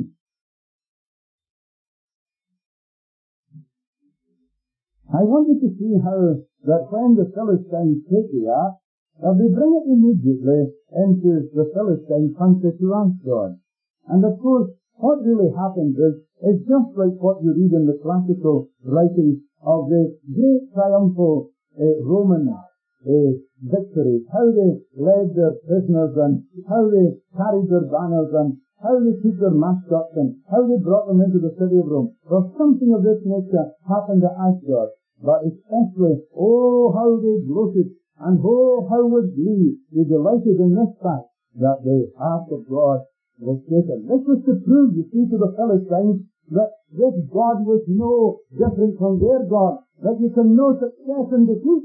Speaker 2: I wanted to see how that when the Philistines take the ark, they bring it immediately into the Philistine country to Ashdod. And of course, what really happens is just like what you read in the classical writings of the great triumphal Roman victories, how they led their prisoners and how they carried their banners and how they took their mascots and how they brought them into the city of Rome. Well, something of this nature happened at Ashdod, but especially, oh, how they gloated and oh, how with glee they delighted in this fact that the ark of God was taken. This was to prove, you see, to the Philistines that this God was no different from their God, that you can know success and defeat,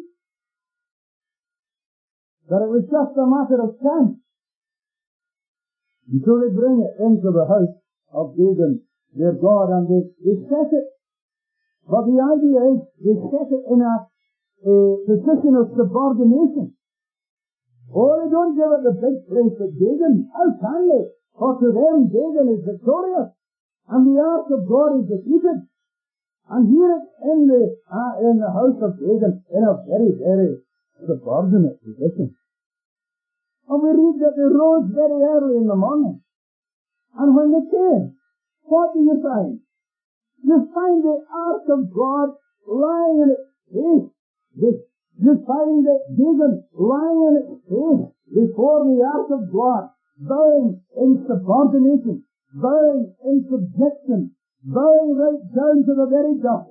Speaker 2: that it was just a matter of chance. And so they bring it into the house of Dagon, their God, and they set it. But the idea is, they set it in a position of subordination. Oh, they don't give it the big place at Dagon. How can they? For to them, Dagon is victorious, and the ark of God is defeated. And here in the house of Dagon, in a very, very subordinate position. And we read that they rose very early in the morning. And when they came, what do you find? You find the ark of God lying in its face. You find that Dagon lying in its face before the ark of God, bowing in subordination, bowing in subjection, bowing right down to the very dust.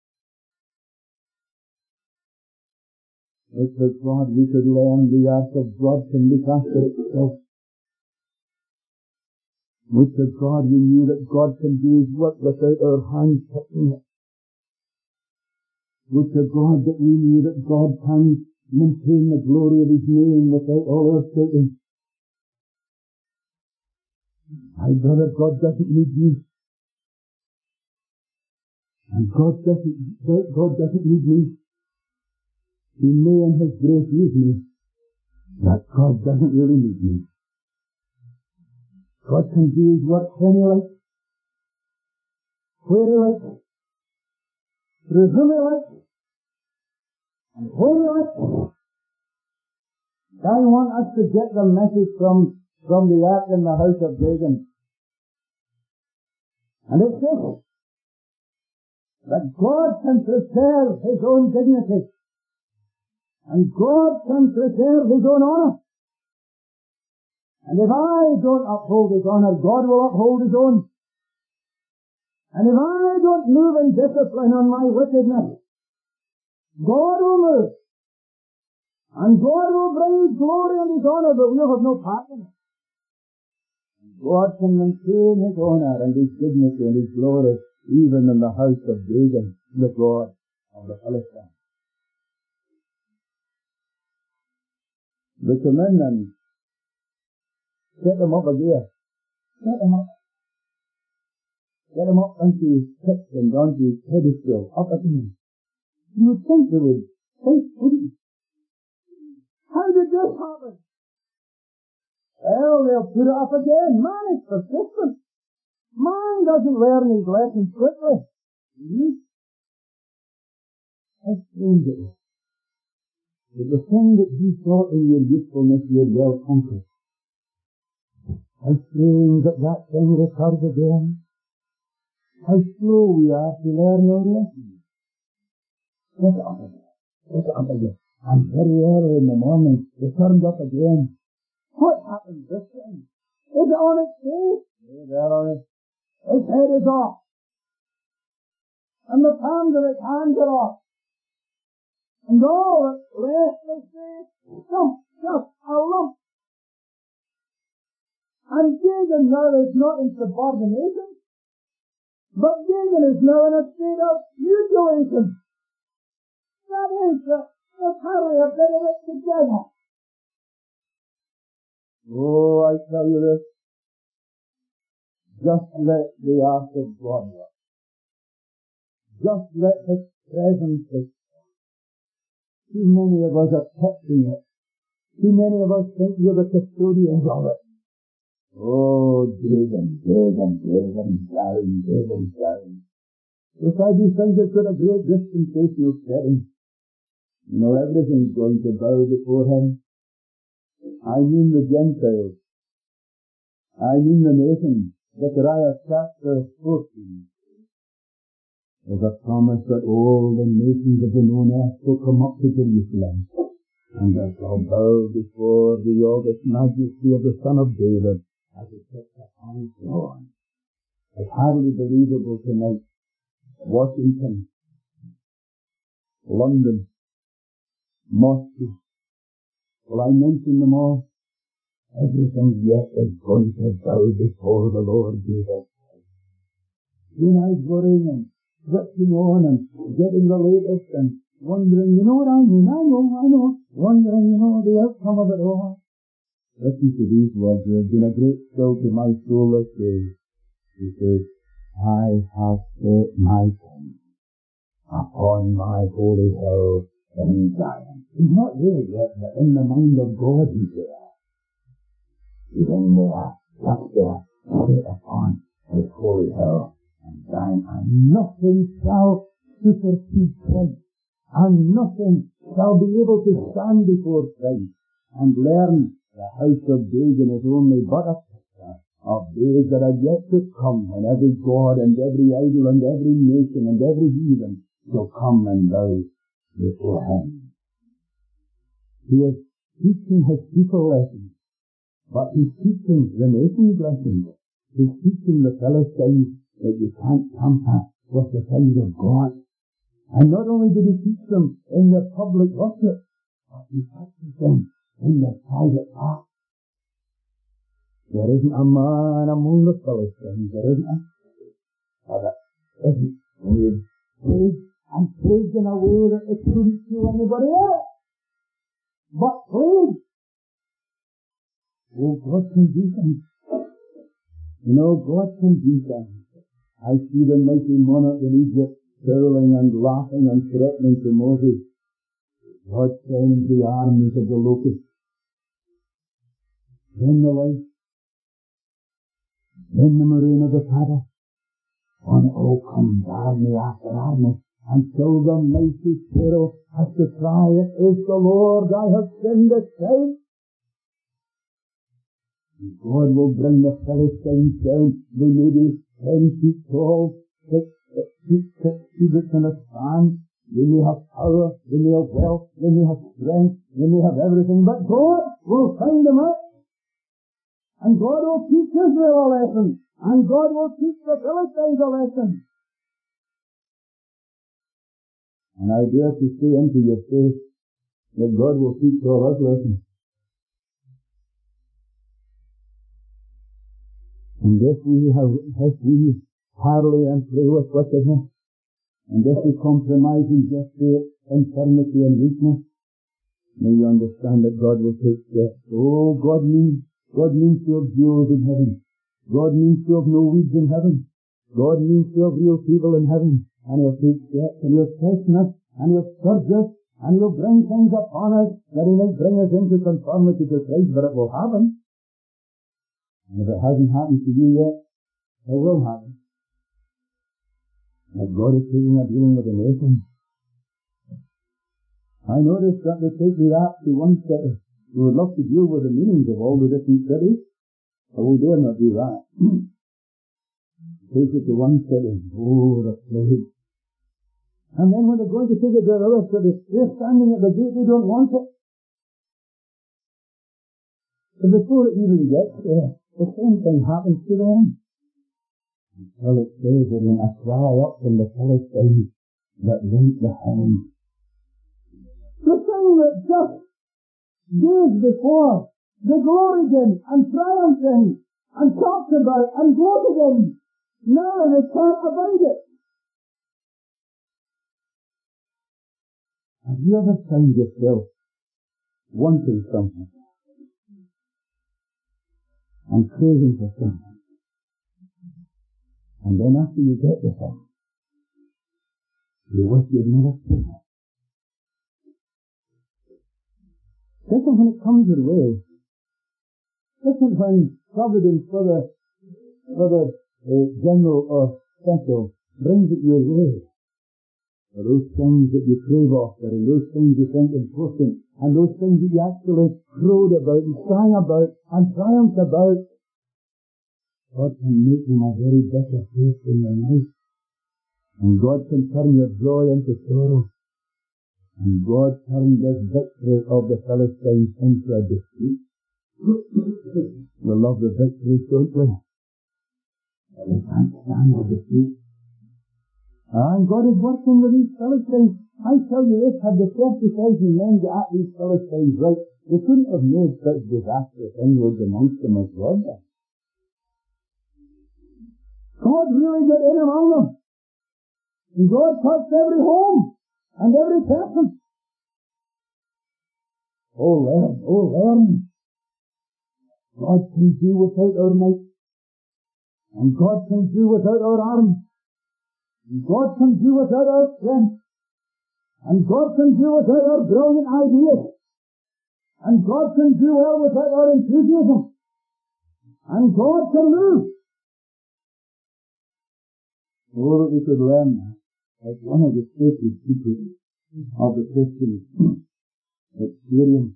Speaker 2: It's with God we could learn the ark of God can look after itself. With the God we knew that God can do His work without our hands touching it. With the God that we knew that God can maintain the glory of His name without all our shouting. My brother, God doesn't need you. And God doesn't need me. He may in His grace use me. But God doesn't really need me. God can do His work when He likes, where He likes, through whom He likes, and when He likes. I want us to get the message from the ark in the house of Dagon. And it's this, that God can preserve His own dignity. And God can preserve His own honour. And if I don't uphold His honour, God will uphold His own. And if I don't move in discipline on my wickedness, God will move. And God will bring His glory and His honour, but we'll have no part in it. God can maintain His honour and His dignity and His glory even in the house of Dagon, the God of the Philistines. We come in and set them up again. Set them up. Get him up onto his pitch and onto his pedestal, up again. You would think they would think, wouldn't you? How did this happen? Well, they'll put it up again. Man is persistent. Man doesn't learn his lessons quickly. How strange it is that the thing that you thought in your youthfulness you had well conquered, how strange that thing recurs again. How slow we are to learn our lessons. Get it up again. Get it up again. And very early in the morning, it turned up again. What happened this time? Is it on its face? Yeah, there on it. Its head is off. And the palms of its hands are off. And all its restless face, just a lump. And Dagon now is not in subordination, but Dagon is now in a state of mutilation. That is the carry a bit of it together. Oh, I tell you this. Just let the ark of God work. Just let His presence be. Too many of us are touching it. Too many of us think we're the custodians of it. Oh, Dagon, down. If I do think it's got a great dispensational setting, you know, everything's going to bow before Him. I mean the Gentiles. I mean the nations. Zechariah chapter 14. There's a promise that all the nations of the known earth will come up to Jerusalem, and they shall bow before the august majesty of the Son of David as He sits upon His throne. It's hardly believable tonight. Washington, London, Moscow. Will I mention them all? Everything yet is going to bow before the Lord Jesus. Then I worrying and switching on and getting the latest and wondering, you know what I mean? I know. Wondering, the outcome of it all. Listen to these words. There has been a great still to my soul this day. He says, I have set my king upon my holy hill in Zion. He's not there yet, but in the mind of God He's there. He's in there, up there, set upon His holy hill in Zion, and nothing shall supersede Christ, and nothing shall be able to stand before Christ and learn the house of Dagon is only but a picture of days that are yet to come, when every god and every idol and every nation and every heathen shall come and bow before him. He is teaching his people lessons, but he's teaching the nations lessons. He's teaching the Philistines that you can't tamper with the things of God. And not only did he teach them in the public worship, but he teaches them in their private heart. There isn't a man among the Philistines, there isn't a that isn't praised and praised in a way that it couldn't show anybody else. But praise. Oh, God can do things. You know, God can do things. I see the mighty monarch in Egypt hurling and laughing and threatening to Moses. God sends the armies of the locusts. Then the light. Then the moraine of the Kadesh. And all comes army after army, until the mighty Pharaoh has to cry, "It is the Lord, I have sinned this day." And God will bring the Philistines down. They may be 10 feet tall, 6 cubits in a span. They may have power, they may have wealth, they may have strength, they may have everything, but God will find them out. And God will teach Israel a lesson. And God will teach the Philistines a lesson. And I dare to say unto your face that God will teach all us lessons. And if we parley and play with wickedness, and if we compromise in just infirmity and weakness, may you understand that God will take steps. Oh, God means to have jewels in heaven. God means to have no weeds in heaven. God means to have real people in heaven. And He'll take steps, and He'll test us, and He'll scourge us, and He'll bring things upon us that He may bring us into conformity to Christ, but it will happen. And if it hasn't happened to you yet, it will happen. But God is taking a dealing with the nation. I noticed that they take the act to one city. We would love to deal with the meanings of all the different cities, but we dare not do that. Take it to one city. Oh, the plague. And then when they're going to take it to another city, they're standing at the gate, they don't want it. But before it even gets there, the same thing happens to them. Until it says that when a cry up from the Philistines that rent the heavens. The thing that just days before, they gloried in and triumphed in and talked about and gloated in. Now they can't avoid it. Have you ever found yourself wanting something and craving for something? And then after you get the thing, you wish you'd never seen it. Different when it comes your way. Different when providence, whether general or special, brings it your way. For those things that you crave after, and those things you think important, and those things that you actually crowed about and sang about and triumphed about, God can make them a very better place in your life. And God can turn your joy into sorrow. And God turned this victory of the Philistines into a defeat. We love the victories, don't we? But we can't stand the defeat. And God is working with these Philistines. I tell you this, had the 30,000 men got at these Philistines right, they couldn't have made such disastrous inroads amongst them as God did. God really got in among them. And God touched every home and every person. Oh, learn. God can do without our might. And God can do without our arms. And God can do without our strength. And God can do without our brilliant ideas. And God can do well without our enthusiasm. And God can move. Oh, that we could learn that. It's one of the sacred secrets of the Christian experience.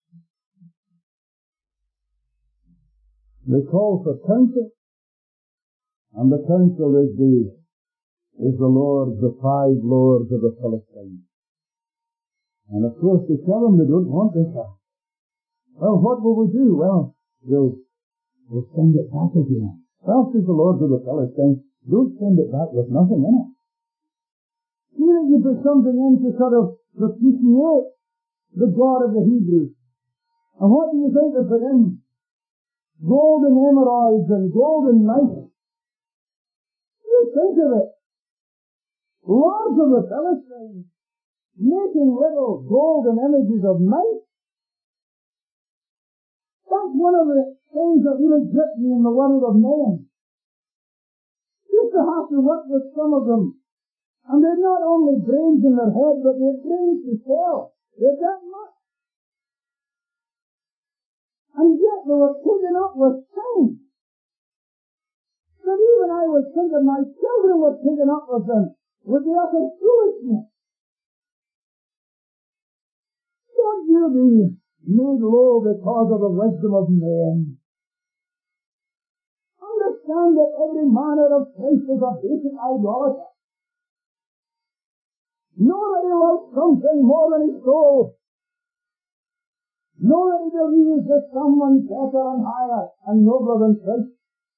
Speaker 2: They call for counsel, and the counsel is the lords, the 5 lords of the Philistines. And of course they tell them they don't want this. Well, what will we do? Well, we'll send it back again. Well, says the lords of the Philistines, don't send it back with nothing in it. You think you put something in to sort of propitiate the God of the Hebrews. And what do you think they put in? Golden emeralds and golden knights. You think of it. Lords of the Philistines making little golden images of knights. That's one of the things that really grip me in the world of men. Used to have to work with some of them. And they're not only brains in their head, but they're brains to sell. They're that much. And yet they were taken up with sin. That even I was thinking my children were taken up with them, with the utter foolishness. Don't you be made low because of the wisdom of men. Understand that every man out of place is a basic idolater. Nobody loves something more than his soul. Nobody believes that someone's better and higher and nobler than Christ.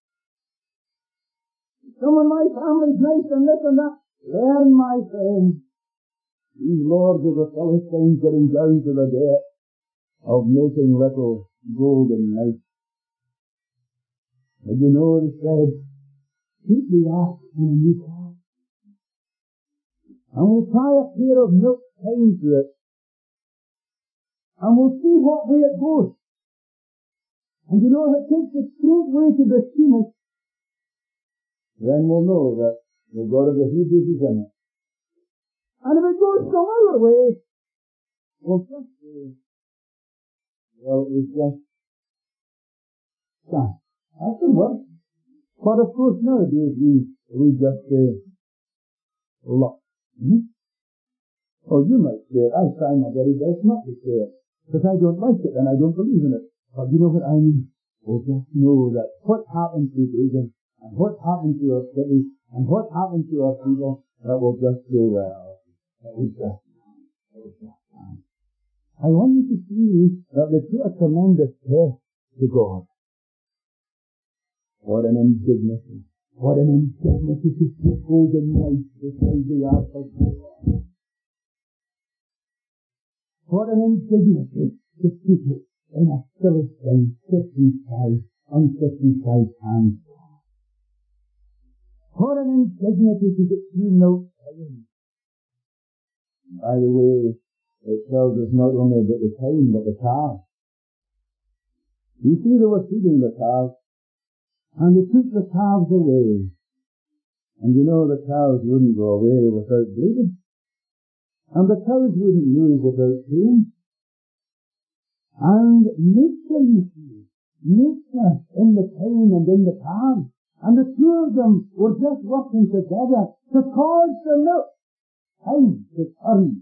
Speaker 2: Some of my family's nice and this and that. Learn, my friend. These lords of the Philistines getting down to the depth of making little golden knights. And you know, they said, keep the ark in a new car. And we'll tie a pair of milk chains to it. And we'll see what way it goes. And you know, if it takes a straight way to the Shemesh, then we'll know that the God of the Hebrews is in it. And if it goes some other way, we'll just say, well, it was just that. That can work. But of course, nowadays we just say, luck. Or you might say it. I try my very best not to say it, because I don't like it and I don't believe in it. But you know what I mean? We'll just know that what happened to Reagan, and what happened to our city, and what happened to our people, that will just say, well, it was just time. I want you to see that they put a tremendous test to God. What an indignity. What an indignity to put golden knights beside the ark of God. What an indignity to put it in a Philistine 55 hands. What an indignity to get 2 milk cows. By the way, it tells us not only about the time, but the calves. You see, they were feeding the calves, and they took the calves away. And you know, the cows wouldn't go away without bleeding. And the cows wouldn't move without pain. And nature, you see, nature in the pain and in the calves. And the 2 of them were just working together to cause the milk time to turn.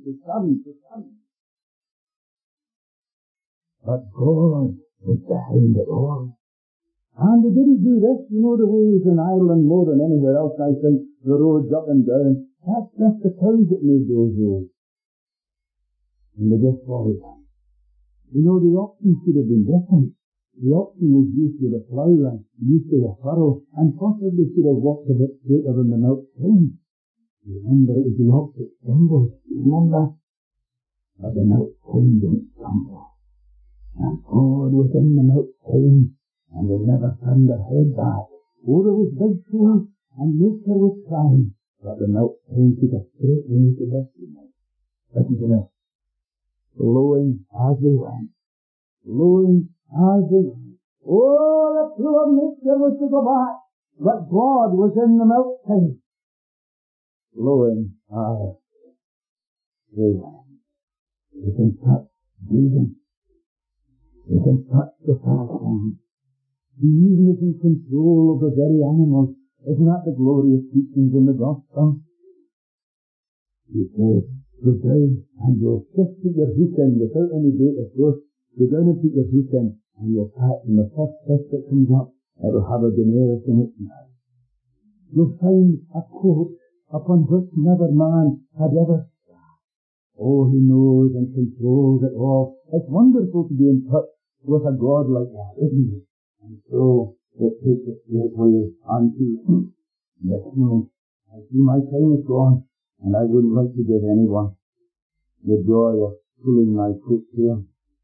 Speaker 2: But God was behind it all. And they didn't do this, you know, the ways in Ireland more than anywhere else, I think, the roads up and down. That's just the cows that made those roads. And they just followed them. You know, the oxen should have been different. The oxen was used to the plough and used to the furrow, and possibly should have walked a bit straighter than the milk came. Remember, it was the opposite symbol. Remember? But the milk came didn't stumble. And God was in the milk came, and they never turned their head back. Oh, there was big trees, and nature was crying, but the milk came took a straight way to destiny. Listen to this. Blowing as they went. Blowing as they went. Oh, the pure nature was to go back, but God was in the milk tank. Blowing as they went. You can touch breathing. You can touch the fasting. He even is in control of the very animals. Isn't that the glorious teachings in the gospel? He says, go down and you'll just put your hook in without any bait or force. Go down and put your hook in and you'll catch, and the first fish that comes up, it'll have a denarius in its mouth. You'll find a quote upon which never man had ever sat. Oh, he knows and controls it all. It's wonderful to be in touch with a God like that, isn't it? And so it takes us straightway unto this moment. I see my time is gone, and I wouldn't like to give anyone the joy of pulling my quick tail.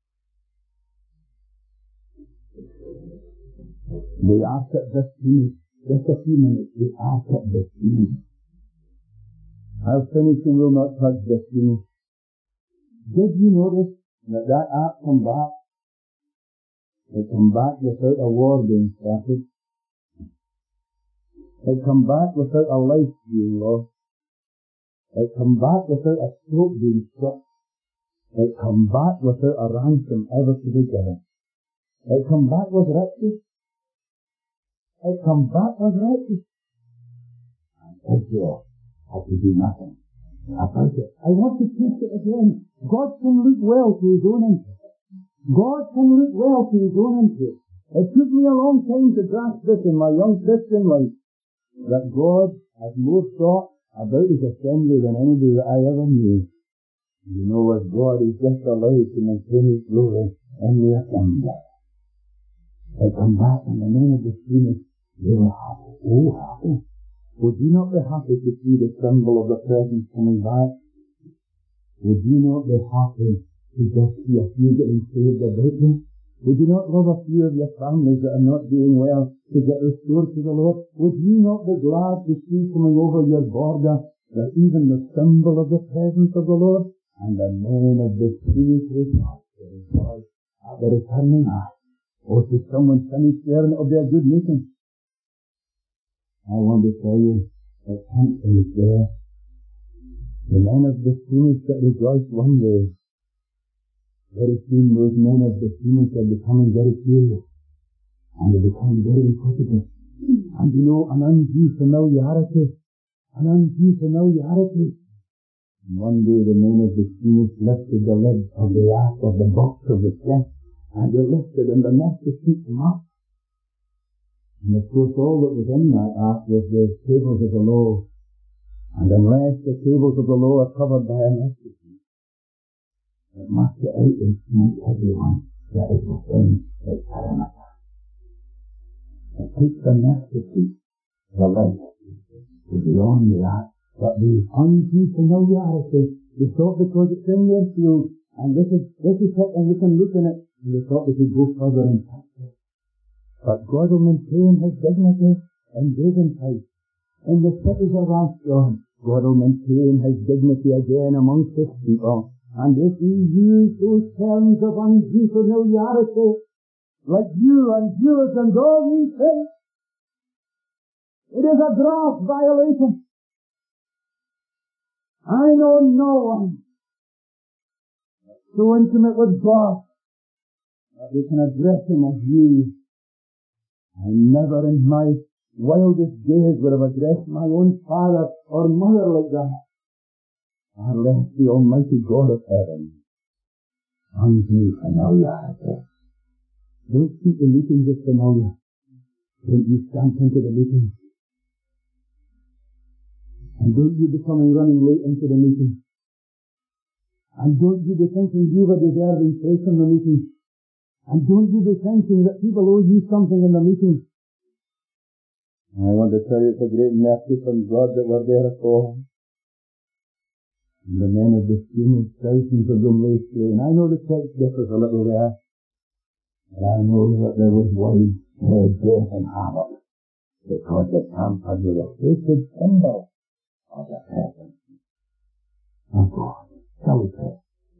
Speaker 2: They ask at this feast, just a few minutes, they ask at this feast. I'll finish and will not touch this feast. Did you notice that ark come back? It come back without a war being started. It come back without a life being lost. It come back without a throat being struck. It come back without a ransom ever to be given. It come back with riches. It come back with riches. And Israel had to do nothing about it. I want to teach it again. God can look well to his own interest. God can look well to his own interest. It took me a long time to grasp this in my young Christian life, that God has more thought about his assembly than anybody that I ever knew. You know what? God is just allowed to maintain his glory in the assembly. They come back and the men of the Phoenix, they were happy. Oh, happy. Would you not be happy to see the symbol of the presence coming back? Would you not be happy to just see a few getting saved about you? Would you not love a few of your families that are not doing well to get restored to the Lord? Would you not be glad to see coming over your border that even the symbol of the presence of the Lord and the men of the Spirit rejoice at the returning act? Or should someone finish there and it'll be a good meeting? I want to tell you that can't finish there. The men of the Spirit that rejoice one day, very soon those men of the Phoenix are becoming very serious, and they become very inquisitive. And you know, an undue familiarity. And one day the men of the Phoenix lifted the lid of the ark of the box of the chest, and they lifted and the master took them up. And of course all that was in that ark was the tables of the law. And unless the tables of the law are covered by a mercy, it must get out and smite everyone that is within its perimeter. It takes the mercy seat, the light, to beyond the ark, but the undue familiarity, they thought because it's in their field, and this is it, and we can look in it, and they thought they could go further and touch it. But God will maintain his dignity in David's in the cities of Ashdod. God will maintain his dignity again amongst his people. And if we use those terms of undue familiarity, like you and yours and all these things, it is a gross violation. I know no one so intimate with God that we can address him as you. I never in my wildest days would have addressed my own father or mother like that. Unless the Almighty God of heaven, undue familiarity. Don't keep the meetings as familiar. Don't you stamp into the meetings. And don't you be coming running late into the meeting. And don't you be thinking you've a deserving place in the meeting. And don't you be thinking that people owe you something in the meeting. I want to tell you it's a great mercy from God that we're there at all. And the men of the Phoenix, thousands of them lay slain. I know the text differs a little there, but I know that there was widespread death and havoc because they tampered with a sacred symbol of the presence of God. Shall we pray?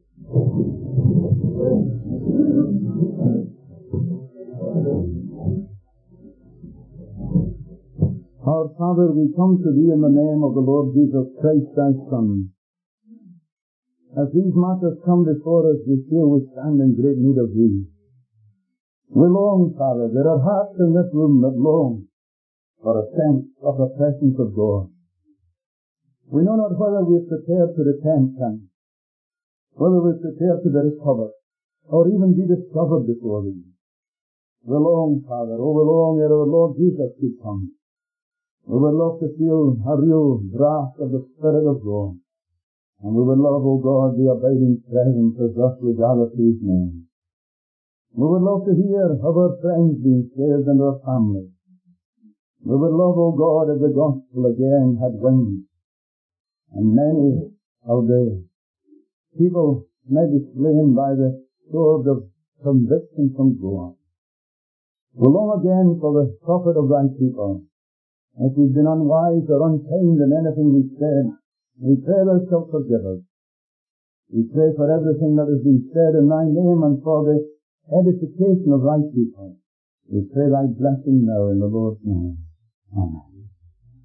Speaker 2: Our Father, we come to Thee in the name of the Lord Jesus Christ, Thy Son. As these matters come before us, we feel we stand in great need of Thee. We long, Father, there are hearts in this room that long for a sense of the presence of God. We know not whether we are prepared to repent and whether we are prepared to be recovered or even be discovered before thee. We long, Father, we long that our Lord Jesus should come. We would love to feel a real draught of the Spirit of God. And we would love, O God, the abiding presence as thus we gather to His name. We would love to hear of our friends being saved and our families. We would love, O God, if the gospel again had wings, and many of the people may be slain by the sword of conviction from God. We long again for the profit of thy people. If we've been unwise or unkind in anything we've said, we pray thou shalt forgive us. We pray for everything that has been said in thy name and for the edification of thy people. We pray thy blessing now in the Lord's name. Amen.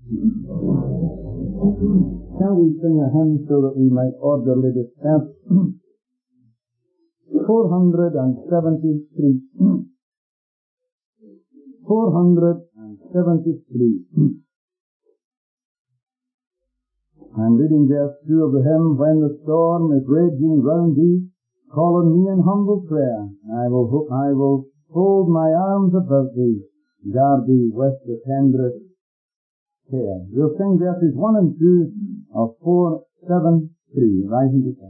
Speaker 2: Shall we sing a hymn so that we might orderly dispense? 473. 473. I'm reading verse 2 of the hymn. When the storm is raging round thee, call on me in humble prayer. I will fold my arms about thee, guard thee with the tenderest care. We'll sing verses 1 and 2 of 473. Rising to